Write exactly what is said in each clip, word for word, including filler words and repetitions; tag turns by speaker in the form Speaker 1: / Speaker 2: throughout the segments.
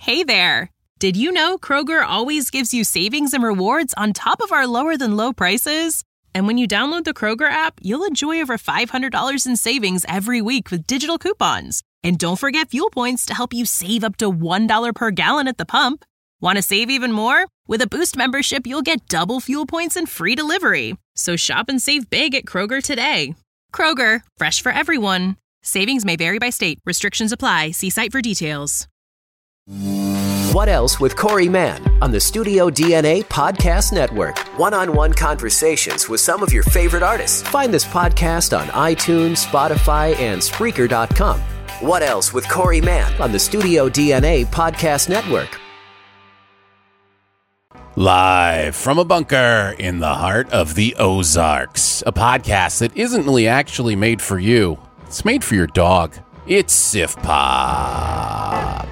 Speaker 1: Hey there! Did you know Kroger always gives you savings and rewards on top of our lower-than-low prices? And when you download the Kroger app, you'll enjoy over five hundred dollars in savings every week with digital coupons. And don't forget fuel points to help you save up to one dollar per gallon at the pump. Want to save even more? With a Boost membership, you'll get double fuel points and free delivery. So shop and save big at Kroger today. Kroger, fresh for everyone. Savings may vary by state. Restrictions apply. See site for details.
Speaker 2: What Else with Corey Mann on the Studio D N A Podcast Network. One-on-one conversations with some of your favorite artists. Find this podcast on iTunes, Spotify, and Spreaker dot com. What Else with Corey Mann on the Studio D N A Podcast Network.
Speaker 3: Live from a bunker in the heart of the Ozarks, a podcast that isn't really actually made for you. It's made for your dog. It's Sif Pop.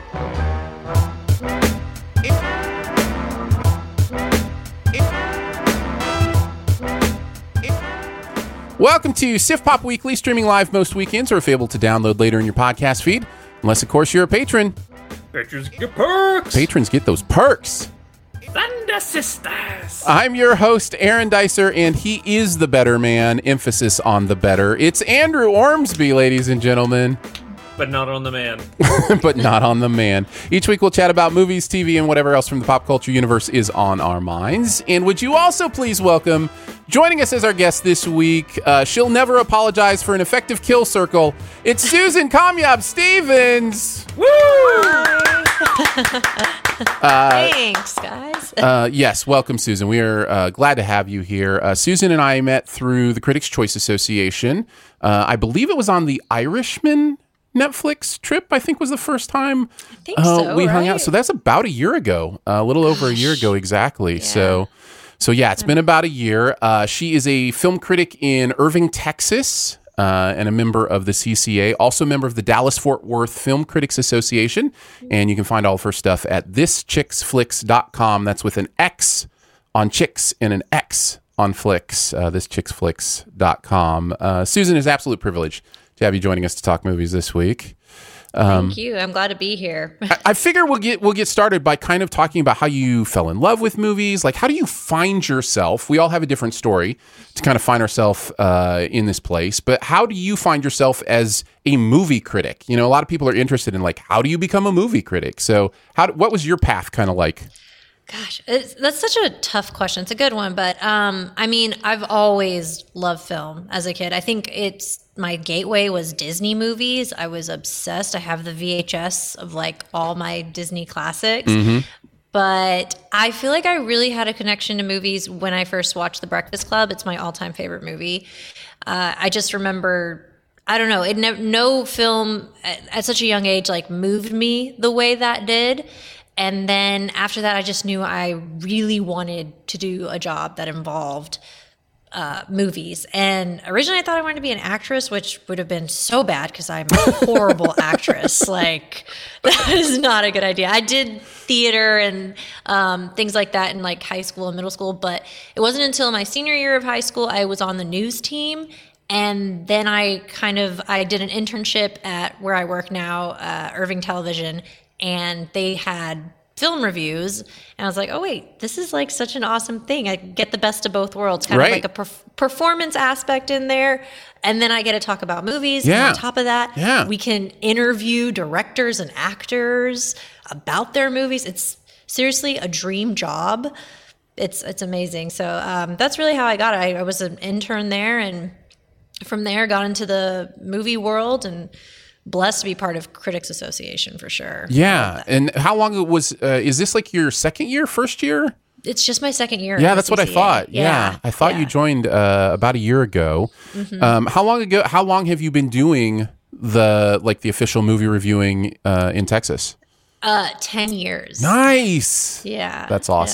Speaker 3: Welcome to Sif Pop Weekly, streaming live most weekends or if able to download later in your podcast feed. Unless, of course, you're a patron.
Speaker 4: Patrons get perks!
Speaker 3: Patrons get those perks.
Speaker 4: Thunder Sisters!
Speaker 3: I'm your host, Aaron Dicer, and he is the better man. Emphasis on the better. It's Andrew Ormsby, ladies and gentlemen.
Speaker 4: But not on the man.
Speaker 3: But not on the man. Each week we'll chat about movies, T V, and whatever else from the pop culture universe is on our minds. And would you also please welcome, joining us as our guest this week, uh, she'll never apologize for an effective kill circle. It's Susan Kamyab Stevens.
Speaker 4: Woo!
Speaker 3: uh,
Speaker 5: Thanks, guys.
Speaker 3: uh, yes, welcome, Susan. We are uh, glad to have you here. Uh, Susan and I met through the Critics' Choice Association. Uh, I believe it was on The Irishman Netflix trip, I think, was the first time
Speaker 5: I think
Speaker 3: uh,
Speaker 5: so,
Speaker 3: we hung
Speaker 5: right?
Speaker 3: out. So that's about a year ago, uh, a little over a year ago exactly.
Speaker 5: Yeah.
Speaker 3: So, so yeah, it's been about a year. Uh, she is a film critic in Irving, Texas, uh, and a member of the C C A, also a member of the Dallas-Fort Worth Film Critics Association. And you can find all of her stuff at this chicks flicks dot com. That's with an X on chicks and an X on flicks, uh, this chicks flicks dot com. Uh, Susan, is absolute privilege to have you joining us to talk movies this week. Um,
Speaker 5: Thank you. I'm glad to be here.
Speaker 3: I, I figure we'll get we'll get started by kind of talking about how you fell in love with movies. Like, how do you find yourself? We all have a different story to kind of find ourselves uh, in this place. But how do you find yourself as a movie critic? You know, a lot of people are interested in, like, how do you become a movie critic? So, how what was your path kind of like?
Speaker 5: Gosh, it's, that's such a tough question. It's a good one, but um, I mean, I've always loved film as a kid. I think it's my gateway was Disney movies. I was obsessed. I have the V H S of like all my Disney classics. Mm-hmm. But I feel like I really had a connection to movies when I first watched The Breakfast Club. It's my all-time favorite movie. Uh, I just remember, I don't know, it ne- no film at, at such a young age like moved me the way that did. And then after that, I just knew I really wanted to do a job that involved uh, movies. And originally I thought I wanted to be an actress, which would have been so bad because I'm a horrible actress. Like, that is not a good idea. I did theater and um, things like that in like high school and middle school, but it wasn't until my senior year of high school I was on the news team. And then I kind of, I did an internship at where I work now, uh, Irving Television, and they had film reviews, and I was like, oh wait, this is like such an awesome thing. I get the best of both worlds, kind
Speaker 3: right.
Speaker 5: of like a perf- performance aspect in there, and then I get to talk about movies.
Speaker 3: Yeah.
Speaker 5: And on top of that,
Speaker 3: yeah.
Speaker 5: we can interview directors and actors about their movies. It's seriously a dream job. It's it's amazing. So um, that's really how I got it. I, I was an intern there, and from there got into the movie world and blessed to be part of Critics Association for sure.
Speaker 3: Yeah. And how long it was, uh, is this like your second year, first year?
Speaker 5: It's just my second year.
Speaker 3: Yeah,
Speaker 5: at
Speaker 3: that's
Speaker 5: the
Speaker 3: what I
Speaker 5: C C A.
Speaker 3: thought. Yeah.
Speaker 5: Yeah.
Speaker 3: I thought
Speaker 5: yeah.
Speaker 3: you joined uh, about a year ago. Mm-hmm. Um, how long ago, how long have you been doing the, like the official movie reviewing uh, in Texas?
Speaker 5: Uh, ten years.
Speaker 3: Nice.
Speaker 5: Yeah.
Speaker 3: That's awesome.
Speaker 5: Yeah.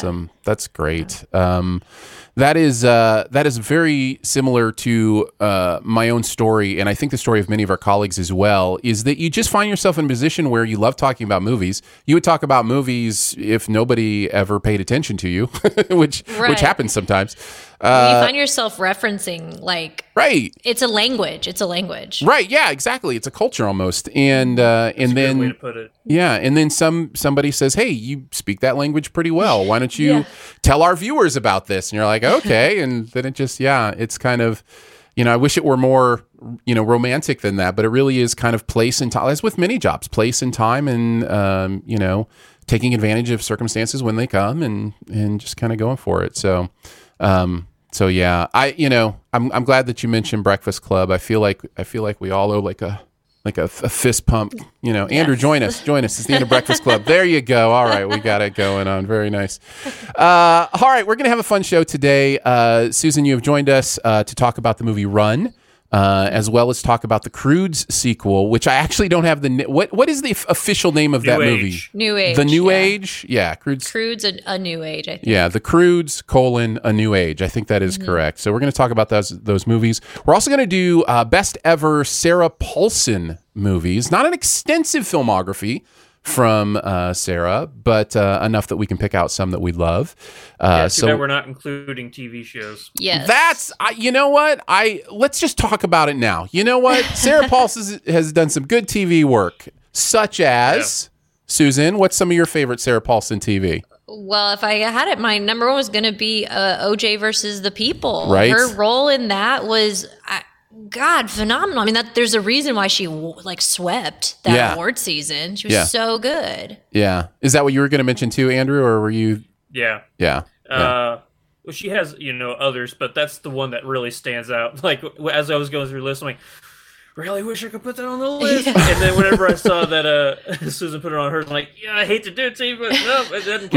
Speaker 3: That's great. Um, that is uh, that is very similar to uh, my own story, and I think the story of many of our colleagues as well, is that you just find yourself in a position where you love talking about movies. You would talk about movies if nobody ever paid attention to you, which
Speaker 5: Right.
Speaker 3: which happens sometimes.
Speaker 5: you
Speaker 3: Uh,
Speaker 5: find yourself referencing like
Speaker 3: right.
Speaker 5: it's a language. It's a language.
Speaker 3: Right. Yeah, exactly. It's a culture almost. And uh, and
Speaker 4: That's a good way
Speaker 3: then
Speaker 4: to put it.
Speaker 3: yeah, and then some somebody says, "Hey, you speak that language pretty well. Why don't you
Speaker 5: Yeah.
Speaker 3: tell our viewers about this?" And you're like, "Okay." And then it just yeah, it's kind of, you know, I wish it were more, you know, romantic than that, but it really is kind of place and time, as with many jobs, place and time, and um, you know, taking advantage of circumstances when they come, and and just kind of going for it. So. Um, So yeah, I you know I'm I'm glad that you mentioned Breakfast Club. I feel like I feel like we all owe like a like a, a fist pump. You know, Andrew, join us, join us. It's the end of Breakfast Club. There you go. All right, we got it going on. Very nice. Uh, all right, we're gonna have a fun show today. Uh, Susan, you have joined us uh, to talk about the movie Run. Uh, as well as talk about the Croods sequel, which I actually don't have the na- what what is the f- official name of
Speaker 4: New
Speaker 3: that
Speaker 4: Age.
Speaker 3: movie?
Speaker 5: New Age.
Speaker 3: The New
Speaker 5: yeah.
Speaker 3: Age, yeah, Croods.
Speaker 5: Crude's a, a new age, I think.
Speaker 3: Yeah, The Croods, colon, A New Age. I think that is correct. So we're going to talk about those those movies. We're also going to do uh, best ever Sarah Paulson movies. Not an extensive filmography from uh, Sarah, but uh, enough that we can pick out some that we love. Uh,
Speaker 4: Yeah, too
Speaker 3: so
Speaker 4: bad we're not including T V shows.
Speaker 5: Yes.
Speaker 3: that's I, you know what I let's just talk about it now. You know what, Sarah Paulson has, has done some good T V work, such as Susan. What's some of your favorite Sarah Paulson T V?
Speaker 5: Well, if I had it, my number one was going to be uh, O J versus the People.
Speaker 3: Right.
Speaker 5: Her role in that was, I, God, phenomenal. I mean, that there's a reason why she like swept that
Speaker 3: Yeah.
Speaker 5: award season. She was
Speaker 3: Yeah.
Speaker 5: so good.
Speaker 3: Yeah, is that what you were going to mention too, Andrew, or were you?
Speaker 4: Yeah.
Speaker 3: Yeah. yeah.
Speaker 4: Uh, well, she has, you know, others, but that's the one that really stands out. Like, as I was going through the list, I'm like, really wish I could put that on the list. And then whenever I saw that uh, Susan put it on hers, I'm like, yeah, I hate to do it to you, but no, it doesn't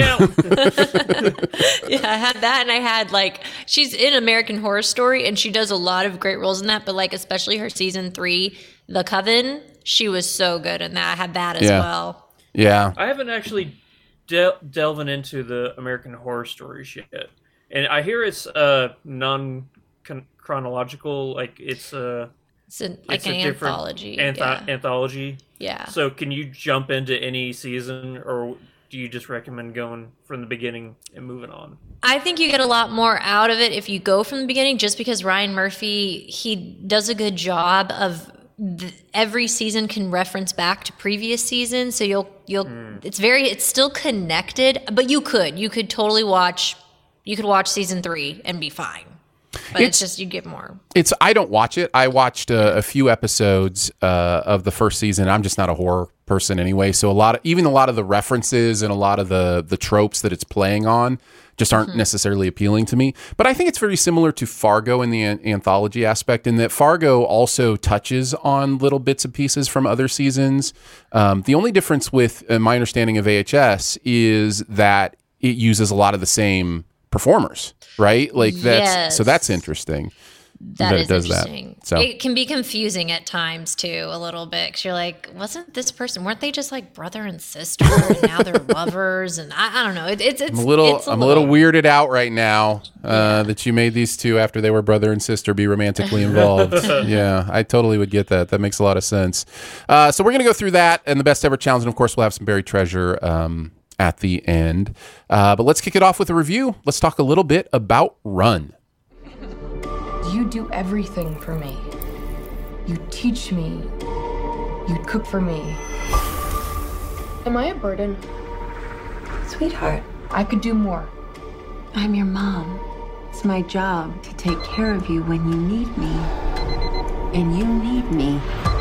Speaker 4: count.
Speaker 5: Yeah, I had that, and I had like she's in American Horror Story, and she does a lot of great roles in that. But like especially her season three, The Coven, she was so good in that. I had that as
Speaker 3: Yeah.
Speaker 5: well.
Speaker 3: Yeah.
Speaker 4: I haven't actually del- delving into the American Horror Story yet. And I hear it's uh, non-chronological, like it's uh,
Speaker 5: It's an, like
Speaker 4: it's
Speaker 5: an
Speaker 4: a different
Speaker 5: anthology.
Speaker 4: anth-
Speaker 5: yeah.
Speaker 4: anthology.
Speaker 5: yeah.
Speaker 4: So can you jump into any season, or do you just recommend going from the beginning and moving on?
Speaker 5: I think you get a lot more out of it if you go from the beginning, just because Ryan Murphy, he does a good job of th- every season can reference back to previous seasons. So you'll, you'll,
Speaker 4: Mm.
Speaker 5: it's very, it's still connected, but you could, you could totally watch, you could watch season three and be fine. But
Speaker 3: It's-
Speaker 5: it's, just, you get more.
Speaker 3: It's I don't watch it. I watched a, a few episodes uh, of the first season. I'm just not a horror person anyway, so a lot of even a lot of the references and a lot of the the tropes that it's playing on just aren't necessarily appealing to me. But I think it's very similar to Fargo in the an- anthology aspect, in that Fargo also touches on little bits and pieces from other seasons. Um, the only difference with uh, my understanding of A H S is that it uses a lot of the same performers, right? Like that's so that's
Speaker 5: Yes.
Speaker 3: interesting.
Speaker 5: That
Speaker 3: that it
Speaker 5: is
Speaker 3: does that.
Speaker 5: interesting.
Speaker 3: So-
Speaker 5: It can be confusing at times too, a little bit. Because you're like, wasn't this person? Weren't they just like brother and sister, and now they're lovers? And I, I don't know. It, it's it's
Speaker 3: I'm a little
Speaker 5: It's
Speaker 3: I'm a little weirded out right now uh, that you made these two after they were brother and sister be romantically involved. Yeah, I totally would get that. That makes a lot of sense. Uh, so we're gonna go through that and the best ever challenge, and of course we'll have some buried treasure um, at the end. Uh, but let's kick it off with a review. Let's talk a little bit about Run.
Speaker 6: You do everything for me. You teach me. You cook for me. Am I a burden?
Speaker 7: Sweetheart,
Speaker 6: I could do more.
Speaker 7: I'm your mom. It's my job to take care of you when you need me. And you need me.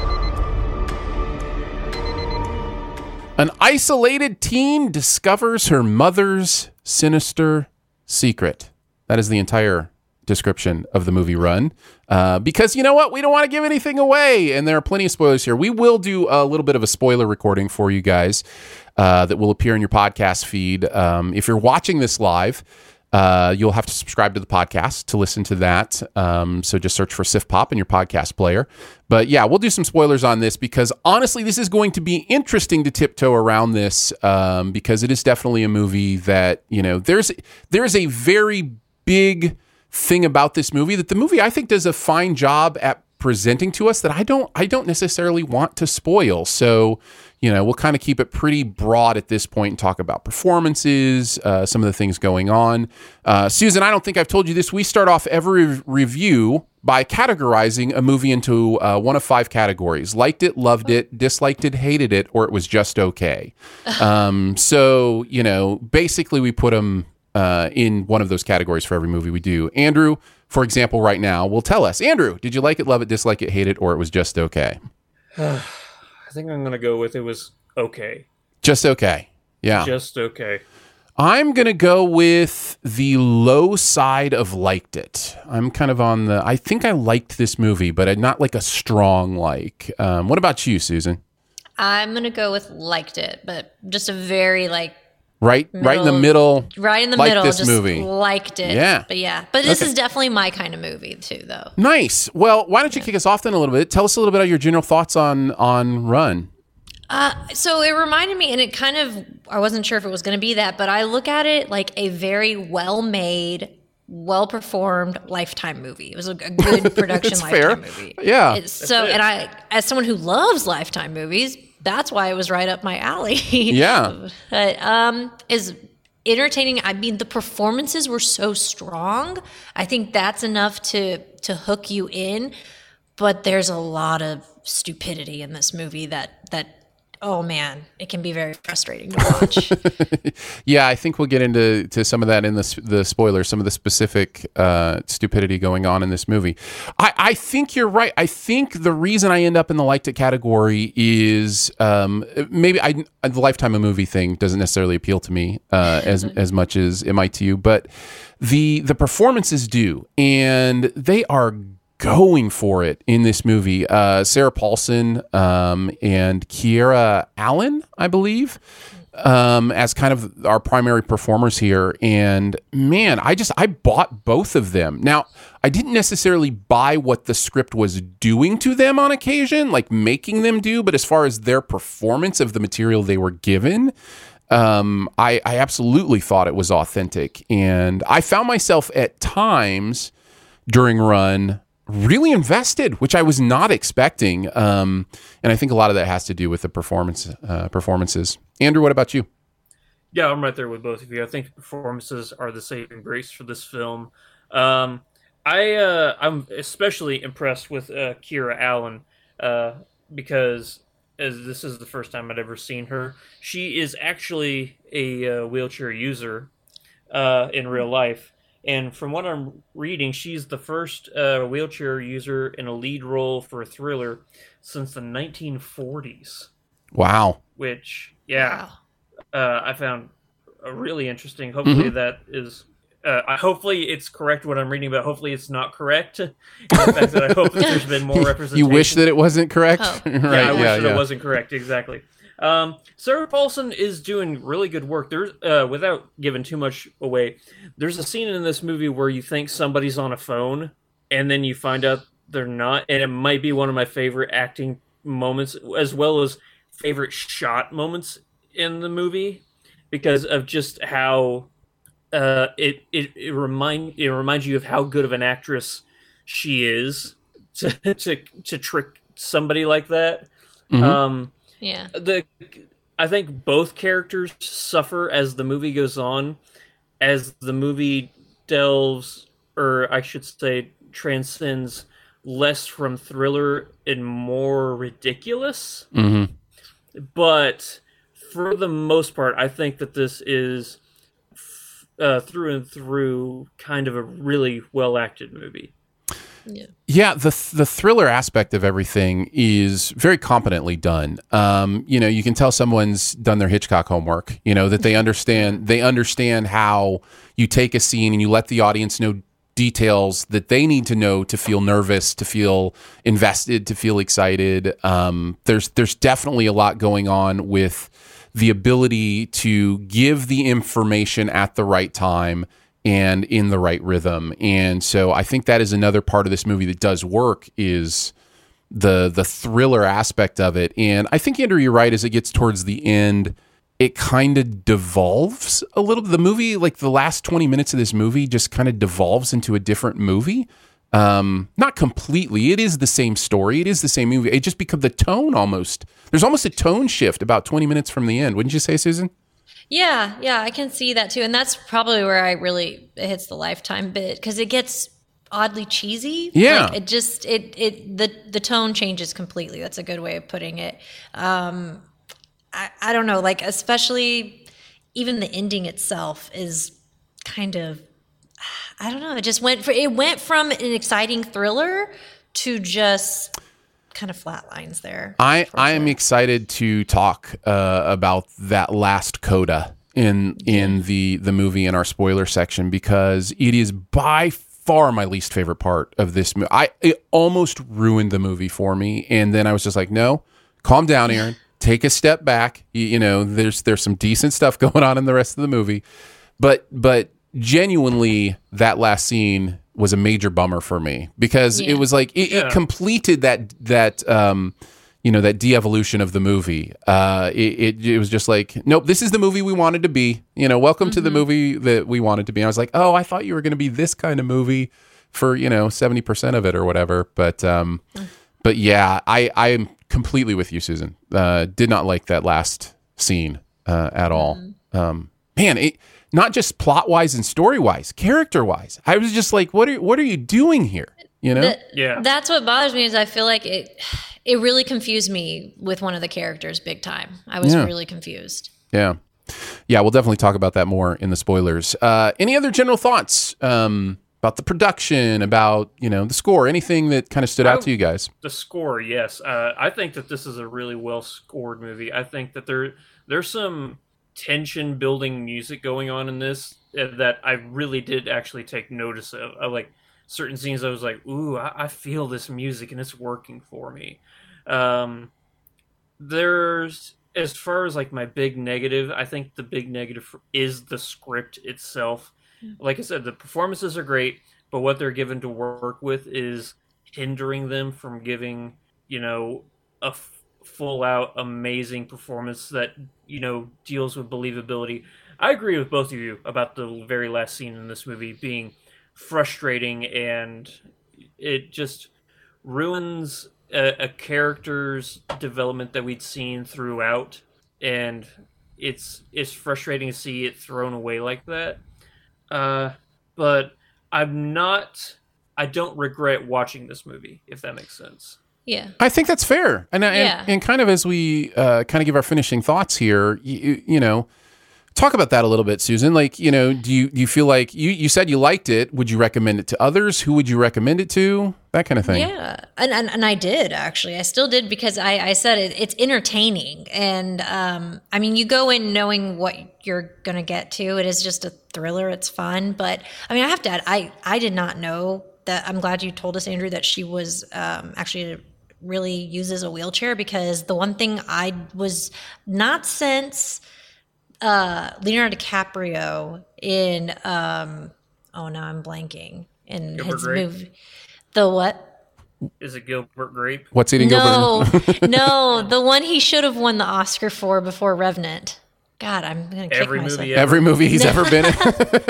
Speaker 3: An isolated teen discovers her mother's sinister secret. That is the entire description of the movie Run. Uh, because you know what? We don't want to give anything away. And there are plenty of spoilers here. We will do a little bit of a spoiler recording for you guys uh, that will appear in your podcast feed. Um, if you're watching this live, Uh, you'll have to subscribe to the podcast to listen to that. Um, so just search for Sif Pop in your podcast player. But yeah, we'll do some spoilers on this because honestly, this is going to be interesting to tiptoe around this um, because it is definitely a movie that, you know, there's there's a very big thing about this movie that the movie I think does a fine job at presenting to us that I don't I don't necessarily want to spoil. So, you know, we'll kind of keep it pretty broad at this point and talk about performances, uh, some of the things going on. Uh, Susan, I don't think I've told you this. We start off every review by categorizing a movie into uh, one of five categories: liked it, loved it, disliked it, hated it, or it was just okay. Um, so, you know, basically we put them uh, in one of those categories for every movie we do. Andrew, for example, right now, will tell us. Andrew, did you like it, love it, dislike it, hate it, or it was just okay?
Speaker 4: I think I'm going to go with it was okay.
Speaker 3: Just okay. Yeah.
Speaker 4: Just okay.
Speaker 3: I'm going to go with the low side of liked it. I'm kind of on the, I think I liked this movie, but not like a strong like. Um, what about you, Susan?
Speaker 5: I'm going to go with liked it, but just a very like,
Speaker 3: Right,
Speaker 5: Middle,
Speaker 3: right in the middle.
Speaker 5: Right in the
Speaker 3: like
Speaker 5: middle.
Speaker 3: This
Speaker 5: just
Speaker 3: movie.
Speaker 5: liked it.
Speaker 3: Yeah.
Speaker 5: But yeah. But this
Speaker 3: Okay.
Speaker 5: is definitely my kind of movie too, though.
Speaker 3: Nice. Well, why don't you kick us off then a little bit? Tell us a little bit of your general thoughts on on Run.
Speaker 5: Uh, so it reminded me, and it kind of, I wasn't sure if it was going to be that, but I look at it like a very well-made, well-performed Lifetime movie. It was a, a good production
Speaker 3: It's
Speaker 5: Lifetime
Speaker 3: fair.
Speaker 5: movie.
Speaker 3: Yeah.
Speaker 5: It's so, and I, as someone who loves Lifetime movies, that's why it was right up my alley.
Speaker 3: Yeah.
Speaker 5: But um, is entertaining. I mean, the performances were so strong. I think that's enough to to hook you in. But there's a lot of stupidity in this movie that that. Oh man, it can be very frustrating to watch.
Speaker 3: Yeah, I think we'll get into to some of that in the the spoilers, some of the specific uh, stupidity going on in this movie. I, I think you're right. I think the reason I end up in the liked it category is um, maybe I, the Lifetime a movie thing doesn't necessarily appeal to me uh, as as much as it might to you, but the the performances do, and they are going for it in this movie. Uh, Sarah Paulson um, and Kiera Allen, I believe, um, as kind of our primary performers here. And man, I just, I bought both of them. Now, I didn't necessarily buy what the script was doing to them on occasion, like making them do, but as far as their performance of the material they were given, um, I, I absolutely thought it was authentic. And I found myself at times during Run really invested, which I was not expecting. Um, and I think a lot of that has to do with the performance uh, performances. Andrew, what about you?
Speaker 4: Yeah, I'm right there with both of you. I think the performances are the saving grace for this film. Um, I, uh, I'm especially impressed with uh, Kiera Allen uh, because as this is the first time I'd ever seen her. She is actually a uh, wheelchair user uh, in real life. And from what I'm reading, she's the first uh, wheelchair user in a lead role for a thriller since the nineteen forties.
Speaker 3: Wow.
Speaker 4: Which, yeah,
Speaker 5: Wow.
Speaker 4: uh, I found uh, really interesting. Hopefully
Speaker 3: Mm-hmm.
Speaker 4: that is... Uh, I, hopefully it's correct what I'm reading, but hopefully it's not correct. In the fact that I hope that there's been more representation.
Speaker 3: You wish that it wasn't correct?
Speaker 5: Oh.
Speaker 3: right,
Speaker 4: Yeah, I
Speaker 3: yeah,
Speaker 4: wish that
Speaker 3: yeah.
Speaker 4: it wasn't correct. Exactly. Um, Sarah Paulson is doing really good work. There's, uh, without giving too much away, there's a scene in this movie where you think somebody's on a phone, and then you find out they're not, and it might be one of my favorite acting moments, as well as favorite shot moments in the movie, because of just how uh, it it it remind it reminds you of how good of an actress she is to to to trick somebody like that.
Speaker 3: Mhm.
Speaker 4: Um,
Speaker 5: Yeah.
Speaker 4: the I think both characters suffer as the movie goes on, as the movie delves, or I should say, transcends less from thriller and more ridiculous.
Speaker 3: Mm-hmm.
Speaker 4: But for the most part, I think that this is uh, through and through kind of a really well acted movie.
Speaker 5: Yeah.
Speaker 3: Yeah, the the thriller aspect of everything is very competently done. Um, you know, you can tell someone's done their Hitchcock homework. You know that they understand they understand how you take a scene and you let the audience know details that they need to know to feel nervous, to feel invested, to feel excited. Um, there's there's definitely a lot going on with the ability to give the information at the right time and in the right rhythm. And so I think that is another part of this movie that does work, is the the thriller aspect of it. And I think, Andrew, you're right, as it gets towards the end, it kind of devolves a little. The movie, like the last twenty minutes of this movie, just kind of devolves into a different movie. Um, not completely. It is the same story. It is the same movie. It just becomes the tone almost. There's almost a tone shift about twenty minutes from the end. Wouldn't you say, Susan?
Speaker 5: Yeah, yeah, I can see that too. And that's probably where I really, it hits the Lifetime bit, because it gets oddly cheesy.
Speaker 3: Yeah.
Speaker 5: Like it just, it, it, the, the tone changes completely. That's a good way of putting it. Um, I, I don't know, like, especially even the ending itself is kind of, I don't know. It just went for, it went from an exciting thriller to just kind of flat lines there.
Speaker 3: I, I am excited to talk uh, about that last coda in in the the movie in our spoiler section, because it is by far my least favorite part of this movie. I it almost ruined the movie for me, and then I was just like, no, calm down, Aaron. Take a step back. You, you know, there's there's some decent stuff going on in the rest of the movie, but but genuinely, that last scene was a major bummer for me, because
Speaker 5: Yeah.
Speaker 3: it was like it,
Speaker 4: Yeah.
Speaker 3: it completed that that um, you know, that de-evolution of the movie. Uh, it, it it was just like, nope, this is the movie we wanted to be. You know, welcome to the movie that we wanted to be. And I was like, oh, I thought you were going to be this kind of movie for, you know, seventy percent of it or whatever. But um, but yeah, I I am completely with you, Susan. Uh, did not like that last scene uh, at all. Um, man, it. Not just plot wise and story wise, character wise. I was just like, what are what are you doing here? You know?
Speaker 5: That-
Speaker 4: Yeah.
Speaker 5: That's what bothers me, is I feel like it it really confused me with one of the characters big time. I was
Speaker 3: Yeah.
Speaker 5: really confused.
Speaker 3: Yeah. Yeah, we'll definitely talk about that more in the spoilers. Uh, any other general thoughts um, about the production, about, you know, the score, anything that kind of stood out
Speaker 4: I-
Speaker 3: to you guys?
Speaker 4: The score, yes. Uh, I think that this is a really well scored movie. I think that there there's some tension building music going on in this uh, that I really did actually take notice of. I like certain scenes. I was like, ooh, I, I feel this music and it's working for me. Um, there's, as far as like my big negative, I think the big negative is the script itself. Like I said, the performances are great, but what they're given to work with is hindering them from giving, you know, a f- full out amazing performance that, you know, deals with believability. I agree with both of you about the very last scene in this movie being frustrating, and it just ruins a, a character's development that we'd seen throughout, and it's it's frustrating to see it thrown away like that. Uh, but I'm not. I don't regret watching this movie, if that makes sense.
Speaker 5: Yeah.
Speaker 3: I think that's fair. And,
Speaker 5: Yeah.
Speaker 3: and, and kind of as we uh, kind of give our finishing thoughts here, you, you know, talk about that a little bit, Susan. Like, you know, do you do you feel like you, you said you liked it? Would you recommend it to others? Who would you recommend it to? That kind of thing.
Speaker 5: Yeah, and, and and I did actually. I still did, because I, I said it, it's entertaining, and um, I mean, you go in knowing what you're gonna get to. It is just a thriller. It's fun, but I mean, I have to add, I I did not know that. I'm glad you told us, Andrew, that she was um, actually really uses a wheelchair, because the one thing I was not since uh, Leonardo DiCaprio in um, oh no, I'm blanking in
Speaker 4: Gilbert
Speaker 5: his
Speaker 4: Grape?
Speaker 5: movie. The what?
Speaker 4: Is it Gilbert Grape?
Speaker 3: What's eating
Speaker 5: No,
Speaker 3: Gilbert?
Speaker 5: no, the one he should have won the Oscar for before Revenant. God, I'm gonna kick
Speaker 4: Every
Speaker 5: myself.
Speaker 4: movie
Speaker 3: Every movie he's ever been in.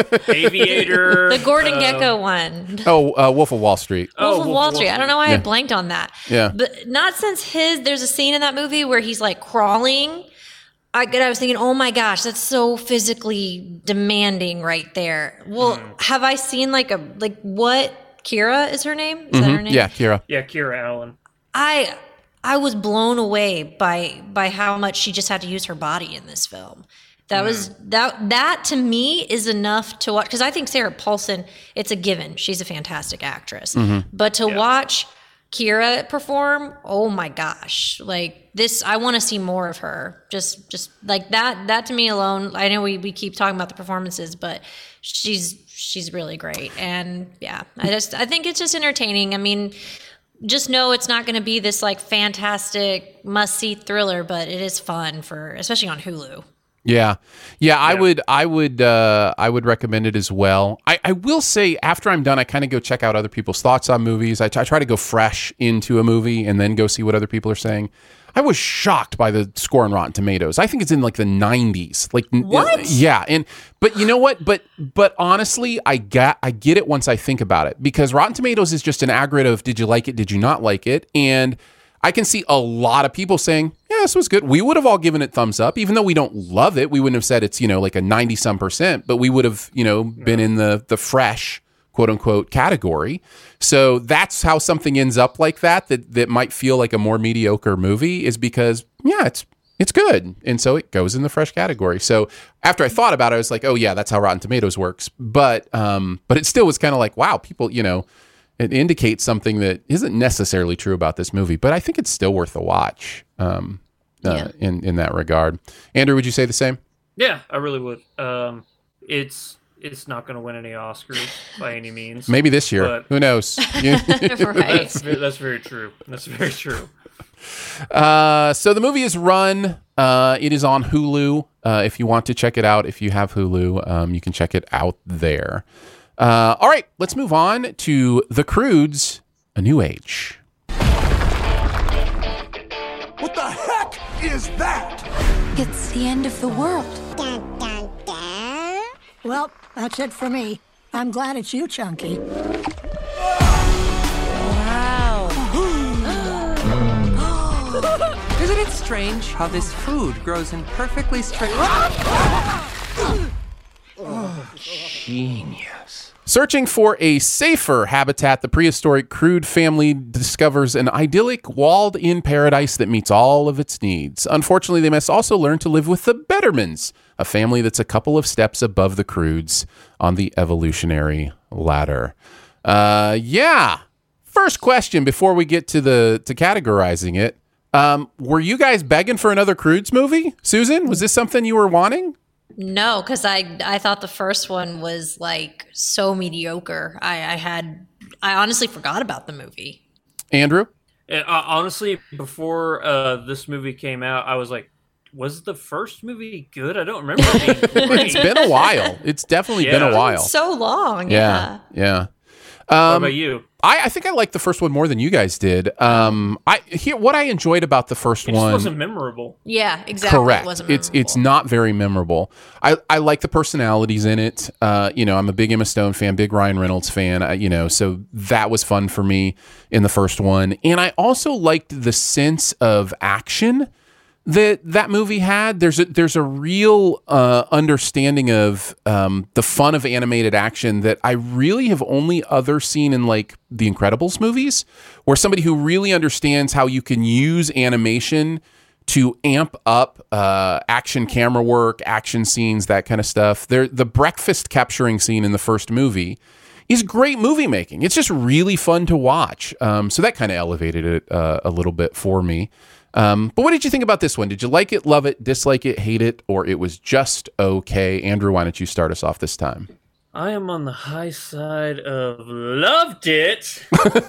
Speaker 4: Aviator.
Speaker 5: The Gordon
Speaker 4: uh,
Speaker 5: Gekko one.
Speaker 3: Oh, uh, Wolf of Wall Street.
Speaker 4: Oh,
Speaker 5: Wolf of Wall Street. I don't know why
Speaker 3: Yeah.
Speaker 5: I blanked on that.
Speaker 3: Yeah.
Speaker 5: But not since his, there's a scene in that movie where he's like crawling. I, and I was thinking, oh my gosh, that's so physically demanding right there. Well, have I seen like a, like what, Kira is her name? Is that her name?
Speaker 3: Yeah, Kira.
Speaker 4: Yeah, Kira Allen.
Speaker 5: I I was blown away by by how much she just had to use her body in this film. That was that that to me is enough to watch, because I think Sarah Paulson, it's a given. She's a fantastic actress. But to watch Kira perform, oh my gosh. Like this, I want to see more of her. Just just like that that to me alone. I know we, we keep talking about the performances, but she's she's really great. And yeah, I just I think it's just entertaining. I mean, just know it's not going to be this like fantastic must-see thriller, but it is fun for, especially on Hulu.
Speaker 3: Yeah. Yeah, I yeah. would I would uh, I would recommend it as well. I, I will say after I'm done, I kind of go check out other people's thoughts on movies. I, t- I try to go fresh into a movie and then go see what other people are saying. I was shocked by the score on Rotten Tomatoes. I think it's in like the nineties. Like
Speaker 5: what?
Speaker 3: Uh, yeah, and but you know what? But but honestly, I get I get it once I think about it, because Rotten Tomatoes is just an aggregate of did you like it, did you not like it, and I can see a lot of people saying, yeah, this was good. We would have all given it thumbs up, even though we don't love it. We wouldn't have said it's, you know, like a ninety some percent, but we would have, you know, been in the the fresh, quote unquote, category. So that's how something ends up like that, that, that might feel like a more mediocre movie, is because, yeah, it's it's good. And so it goes in the fresh category. So after I thought about it, I was like, oh yeah, that's how Rotten Tomatoes works. But, um, but it still was kind of like, wow, people, you know, it indicates something that isn't necessarily true about this movie, but I think it's still worth a watch um, uh, yeah. in, in that regard. Andrew, would you say the same?
Speaker 4: Yeah, I really would. Um, it's it's not going to win any Oscars by any means.
Speaker 3: Maybe this year.
Speaker 4: But...
Speaker 3: Who knows?
Speaker 5: Right.
Speaker 4: That's, that's very true. That's very true.
Speaker 3: Uh, so the movie is Run. Uh, it is on Hulu. Uh, if you want to check it out, if you have Hulu, um, you can check it out there. Uh, all right, let's move on to The Croods, A New Age.
Speaker 8: What the heck is that?
Speaker 9: It's the end of the world.
Speaker 10: Dun, dun, dun. Well, that's it for me. I'm glad it's you, Chunky.
Speaker 9: Wow.
Speaker 11: Isn't it strange how this food grows in perfectly straight...
Speaker 8: Oh, genius.
Speaker 3: Searching for a safer habitat, the prehistoric Crude family discovers an idyllic, walled-in paradise that meets all of its needs. Unfortunately, they must also learn to live with the Bettermans, a family that's a couple of steps above the Crudes on the evolutionary ladder. Uh, yeah. First question before we get to the to categorizing it. Um, were you guys begging for another Crudes movie? Susan, was this something you were wanting?
Speaker 5: No, because I I thought the first one was like so mediocre. I, I had I honestly forgot about the movie.
Speaker 3: Andrew?
Speaker 4: Uh, honestly, before uh, this movie came out, I was like, was the first movie good? I don't remember it being great.
Speaker 3: It's been a while. It's definitely
Speaker 4: yeah.
Speaker 3: been a while.
Speaker 5: So long.
Speaker 3: Yeah.
Speaker 5: Yeah.
Speaker 3: Yeah.
Speaker 4: Um, what
Speaker 3: Um,
Speaker 4: about you?
Speaker 3: I, I think I liked the first one more than you guys did. Um, I here what I enjoyed about the first
Speaker 4: It just
Speaker 3: one
Speaker 4: wasn't memorable.
Speaker 5: Yeah, exactly.
Speaker 3: Correct.
Speaker 5: It wasn't
Speaker 3: it's
Speaker 5: memorable.
Speaker 3: it's not very memorable. I, I like the personalities in it. Uh, you know, I'm a big Emma Stone fan, big Ryan Reynolds fan. I, you know, so that was fun for me in the first one, and I also liked the sense of action that that movie had. There's a there's a real uh, understanding of um, the fun of animated action that I really have only other seen in like the Incredibles movies, where somebody who really understands how you can use animation to amp up uh, action camera work, action scenes, that kind of stuff. There, the breakfast capturing scene in the first movie is great movie making. It's just really fun to watch. Um, so that kind of elevated it uh, a little bit for me. Um, but what did you think about this one? Did you like it, love it, dislike it, hate it, or it was just okay? Andrew, why don't you start us off this time?
Speaker 4: I am on the high side of loved it.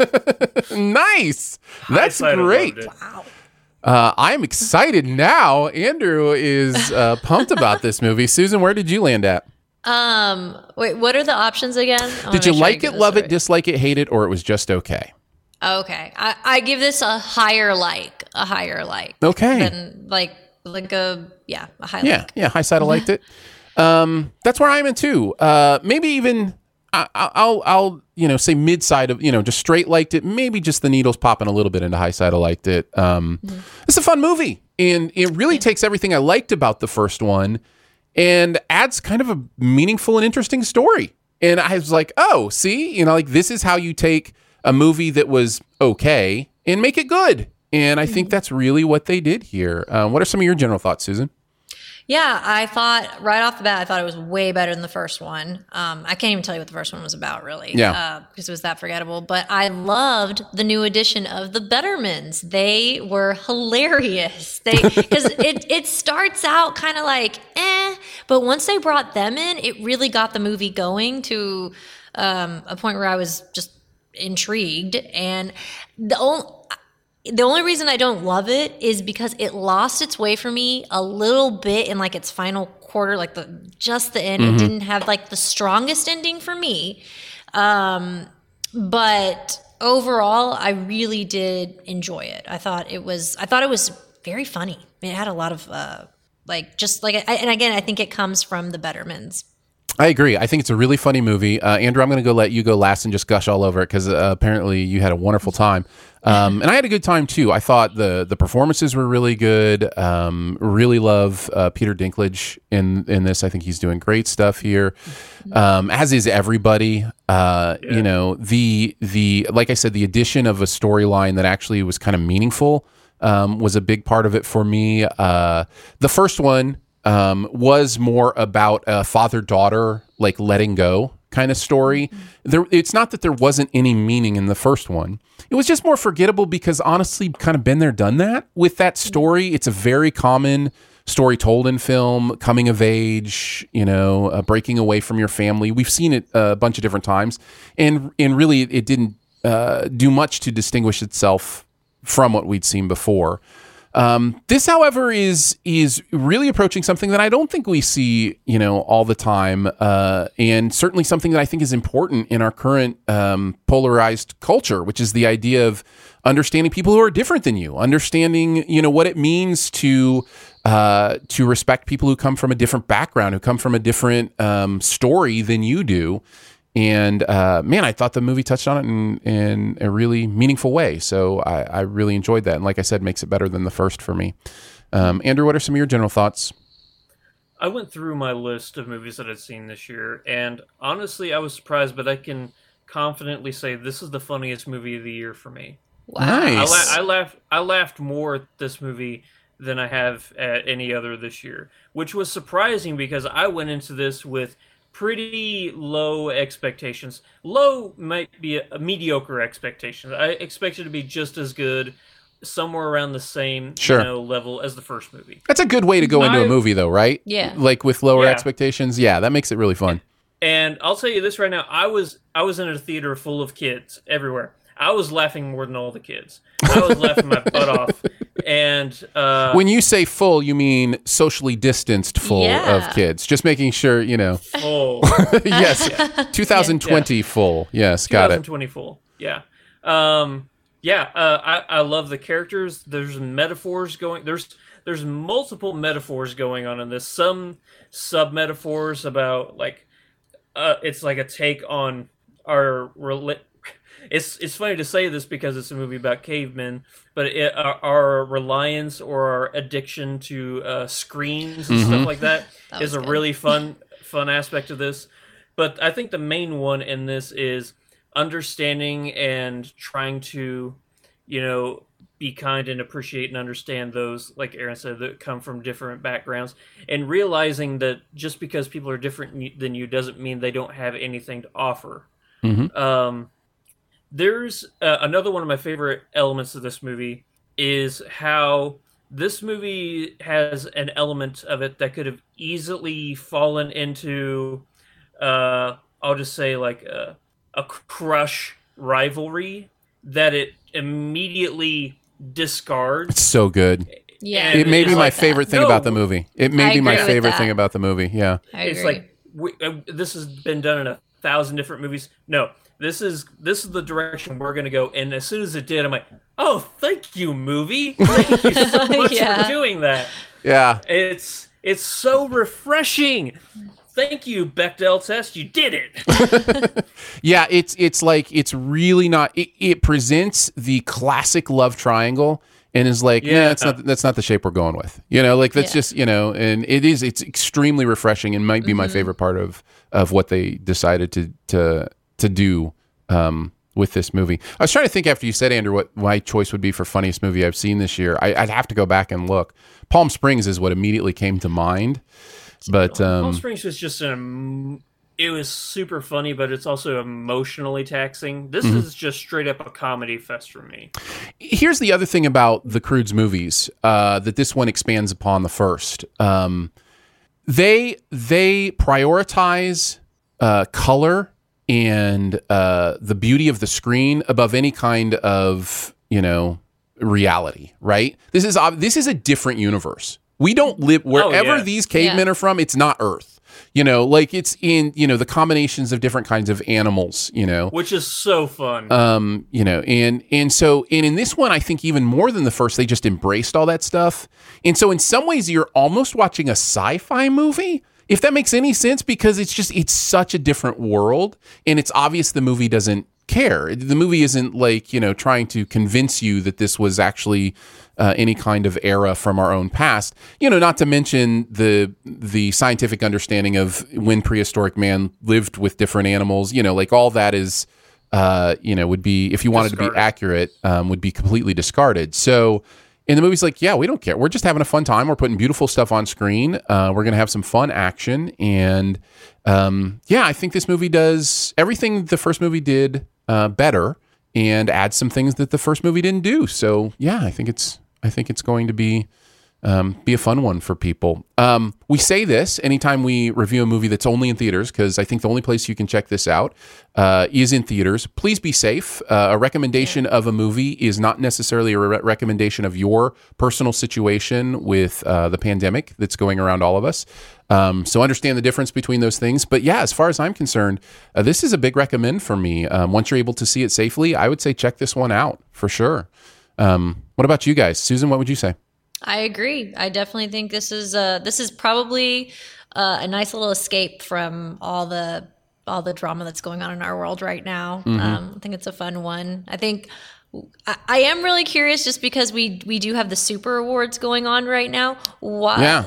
Speaker 3: Nice.
Speaker 4: High
Speaker 3: That's
Speaker 4: side of
Speaker 3: great.
Speaker 4: loved it.
Speaker 5: Wow.
Speaker 3: Uh, I'm excited now. Andrew is uh, pumped about this movie. Susan, where did you land at?
Speaker 5: Um. Wait. What are the options again? I wanna
Speaker 3: Did you
Speaker 5: make sure I
Speaker 3: like
Speaker 5: get
Speaker 3: it,
Speaker 5: this
Speaker 3: love it,
Speaker 5: right.
Speaker 3: dislike it, hate it, or it was just okay?
Speaker 5: Okay. I, I give this a higher like, a higher like.
Speaker 3: Okay.
Speaker 5: Than like like a yeah a high
Speaker 3: Yeah,
Speaker 5: like.
Speaker 3: yeah. High side, I liked it. Um, that's where I'm in too. Uh, maybe even I, I'll I'll you know say mid side of you know just straight liked it. Maybe just the needles popping a little bit into high side. I liked it. Um, mm-hmm. It's a fun movie, and it really yeah. takes everything I liked about the first one and adds kind of a meaningful and interesting story. And I was like, oh, see, you know, like this is how you take a movie that was okay and make it good. And I think that's really what they did here. Um, what are some of your general thoughts, Susan?
Speaker 5: Yeah, I thought right off the bat, I thought it was way better than the first one. Um, I can't even tell you what the first one was about, really.
Speaker 3: Yeah.
Speaker 5: Uh, because it was that forgettable. But I loved the new edition of the Bettermans. They were hilarious. They because it it starts out kind of like eh, but once they brought them in, it really got the movie going to um, a point where I was just intrigued. And the only the only reason I don't love it is because it lost its way for me a little bit in like its final quarter, like the just the end. Mm-hmm. It didn't have like the strongest ending for me. Um, but overall, I really did enjoy it. I thought it was, I thought it was very funny. It had a lot of, uh, like, just like, and again, I think it comes from the Bettermans.
Speaker 3: I agree. I think it's a really funny movie. Uh, Andrew, I'm going to go let you go last and just gush all over it because uh, apparently you had a wonderful time. Um, and I had a good time too. I thought the the performances were really good. Um, really love uh, Peter Dinklage in, in this. I think he's doing great stuff here, um, as is everybody. Uh, yeah. You know, the the like I said, the addition of a storyline that actually was kind of meaningful um, was a big part of it for me. Uh, the first one um, was more about a father-daughter like letting go kind of story. There, it's not that there wasn't any meaning in the first one. It was just more forgettable because honestly, kind of been there, done that with that story. It's a very common story told in film, coming of age, you know, uh, breaking away from your family. We've seen it a bunch of different times, and and really, it didn't uh, do much to distinguish itself from what we'd seen before. Um, this, however, is is really approaching something that I don't think we see, you know, all the time, uh, and certainly something that I think is important in our current um, polarized culture, which is the idea of understanding people who are different than you, understanding, you know, what it means to uh, to respect people who come from a different background, who come from a different um, story than you do. And uh, man, I thought the movie touched on it in, in a really meaningful way. So I, I really enjoyed that. And like I said, makes it better than the first for me. Um, Andrew, what are some of your general thoughts?
Speaker 4: I went through my list of movies that I'd seen this year. And honestly, I was surprised, but I can confidently say this is the funniest movie of the year for me.
Speaker 5: Wow.
Speaker 3: Nice.
Speaker 4: I, la- I, laughed, I laughed more at this movie than I have at any other this year, which was surprising because I went into this with pretty low expectations. Low might be a, a mediocre expectations. I expected it to be just as good, somewhere around the same
Speaker 3: sure.
Speaker 4: you know, level as the first movie.
Speaker 3: That's a good way to go into I, a movie, though, right?
Speaker 5: Yeah.
Speaker 3: Like with lower
Speaker 4: yeah.
Speaker 3: expectations. Yeah, that makes it really fun.
Speaker 4: And I'll tell you this right now. I was I was in a theater full of kids everywhere. I was laughing more than all the kids. I was laughing my butt off. And uh,
Speaker 3: when you say full, you mean socially distanced full
Speaker 5: yeah.
Speaker 3: of kids. Just making sure, you know.
Speaker 4: Full.
Speaker 3: Yes. Yeah. twenty twenty yeah. full. Yes, got it.
Speaker 4: twenty twenty full. Yeah. Um, yeah, uh, I, I love the characters. There's metaphors going. There's there's multiple metaphors going on in this. Some sub-metaphors about, like, uh, it's like a take on our... Rela- It's it's funny to say this because it's a movie about cavemen, but it, our, our reliance or our addiction to uh, screens and mm-hmm. stuff like that, that is a good. really fun fun aspect of this. But I think the main one in this is understanding and trying to, you know, be kind and appreciate and understand those, like Aaron said, that come from different backgrounds, and realizing that just because people are different than you doesn't mean they don't have anything to offer.
Speaker 3: Mm-hmm.
Speaker 4: Um, There's uh, another one of my favorite elements of this movie is how this movie has an element of it that could have easily fallen into, uh, I'll just say like a, a crush rivalry that it immediately discards.
Speaker 3: It's so good.
Speaker 5: Yeah,
Speaker 3: it may be my
Speaker 5: like
Speaker 3: favorite
Speaker 5: that.
Speaker 3: thing
Speaker 4: no,
Speaker 3: about the movie. It may
Speaker 5: I
Speaker 3: be my
Speaker 5: agree with
Speaker 3: favorite
Speaker 5: that.
Speaker 3: thing about the movie. Yeah,
Speaker 5: I
Speaker 4: it's
Speaker 5: agree.
Speaker 4: like we, uh, this has been done in a thousand different movies. No. This is this is the direction we're going to go. And as soon as it did, I'm like, oh, thank you, movie. Thank you so much
Speaker 5: yeah.
Speaker 4: for doing that.
Speaker 3: Yeah.
Speaker 4: It's it's so refreshing. Thank you, Bechdel test. You did it.
Speaker 3: Yeah, it's it's like, it's really not, it, it presents the classic love triangle and is like, yeah, that's not that's not the shape we're going with. You know, like that's yeah. just, you know, and it is, it's extremely refreshing and might be mm-hmm. my favorite part of of what they decided to to to do um, with this movie. I was trying to think after you said, Andrew, what my choice would be for funniest movie I've seen this year. I, I'd have to go back and look. Palm Springs is what immediately came to mind. But um,
Speaker 4: Palm Springs was just an, it was super funny, but it's also emotionally taxing. This mm-hmm. is just straight up a comedy fest for me.
Speaker 3: Here's the other thing about the Croods movies uh, that this one expands upon the first. Um, they they prioritize uh, color and uh, the beauty of the screen above any kind of, you know, reality, right? This is ob- this is a different universe. We don't live wherever
Speaker 4: oh, yeah.
Speaker 3: these cavemen
Speaker 5: Yeah.
Speaker 3: are from. It's not Earth. You know, like it's in, you know, the combinations of different kinds of animals, you know.
Speaker 4: Which is so fun.
Speaker 3: Um, you know, and and so and in this one, I think even more than the first, they just embraced all that stuff. And so in some ways you're almost watching a sci-fi movie, if that makes any sense, because it's just it's such a different world. And it's obvious the movie doesn't care. The movie isn't like, you know, trying to convince you that this was actually uh, any kind of era from our own past. You know, not to mention the the scientific understanding of when prehistoric man lived with different animals. You know, like all that is, uh, you know, would be, if you wanted
Speaker 4: Discarded.
Speaker 3: to be accurate, um, would be completely discarded. So in the movie's like, yeah, we don't care. We're just having a fun time. We're putting beautiful stuff on screen. Uh, we're going to have some fun action. And um, yeah, I think this movie does everything the first movie did uh, better and adds some things that the first movie didn't do. So yeah, I think it's I think it's going to be um, be a fun one for people. Um, we say this anytime we review a movie that's only in theaters, because I think the only place you can check this out uh, is in theaters. Please be safe. Uh, a recommendation of a movie is not necessarily a re- recommendation of your personal situation with uh, the pandemic that's going around all of us. Um, so understand the difference between those things. But yeah, as far as I'm concerned, uh, this is a big recommend for me. Um, once you're able to see it safely, I would say check this one out for sure. Um, what about you guys? Susan, what would you say?
Speaker 5: I agree. I definitely think this is uh this is probably uh, a nice little escape from all the all the drama that's going on in our world right now.
Speaker 3: Mm-hmm.
Speaker 5: Um, I think it's a fun one. I think I, I am really curious, just because we we do have the Super Awards going on right now. Why?
Speaker 3: Yeah.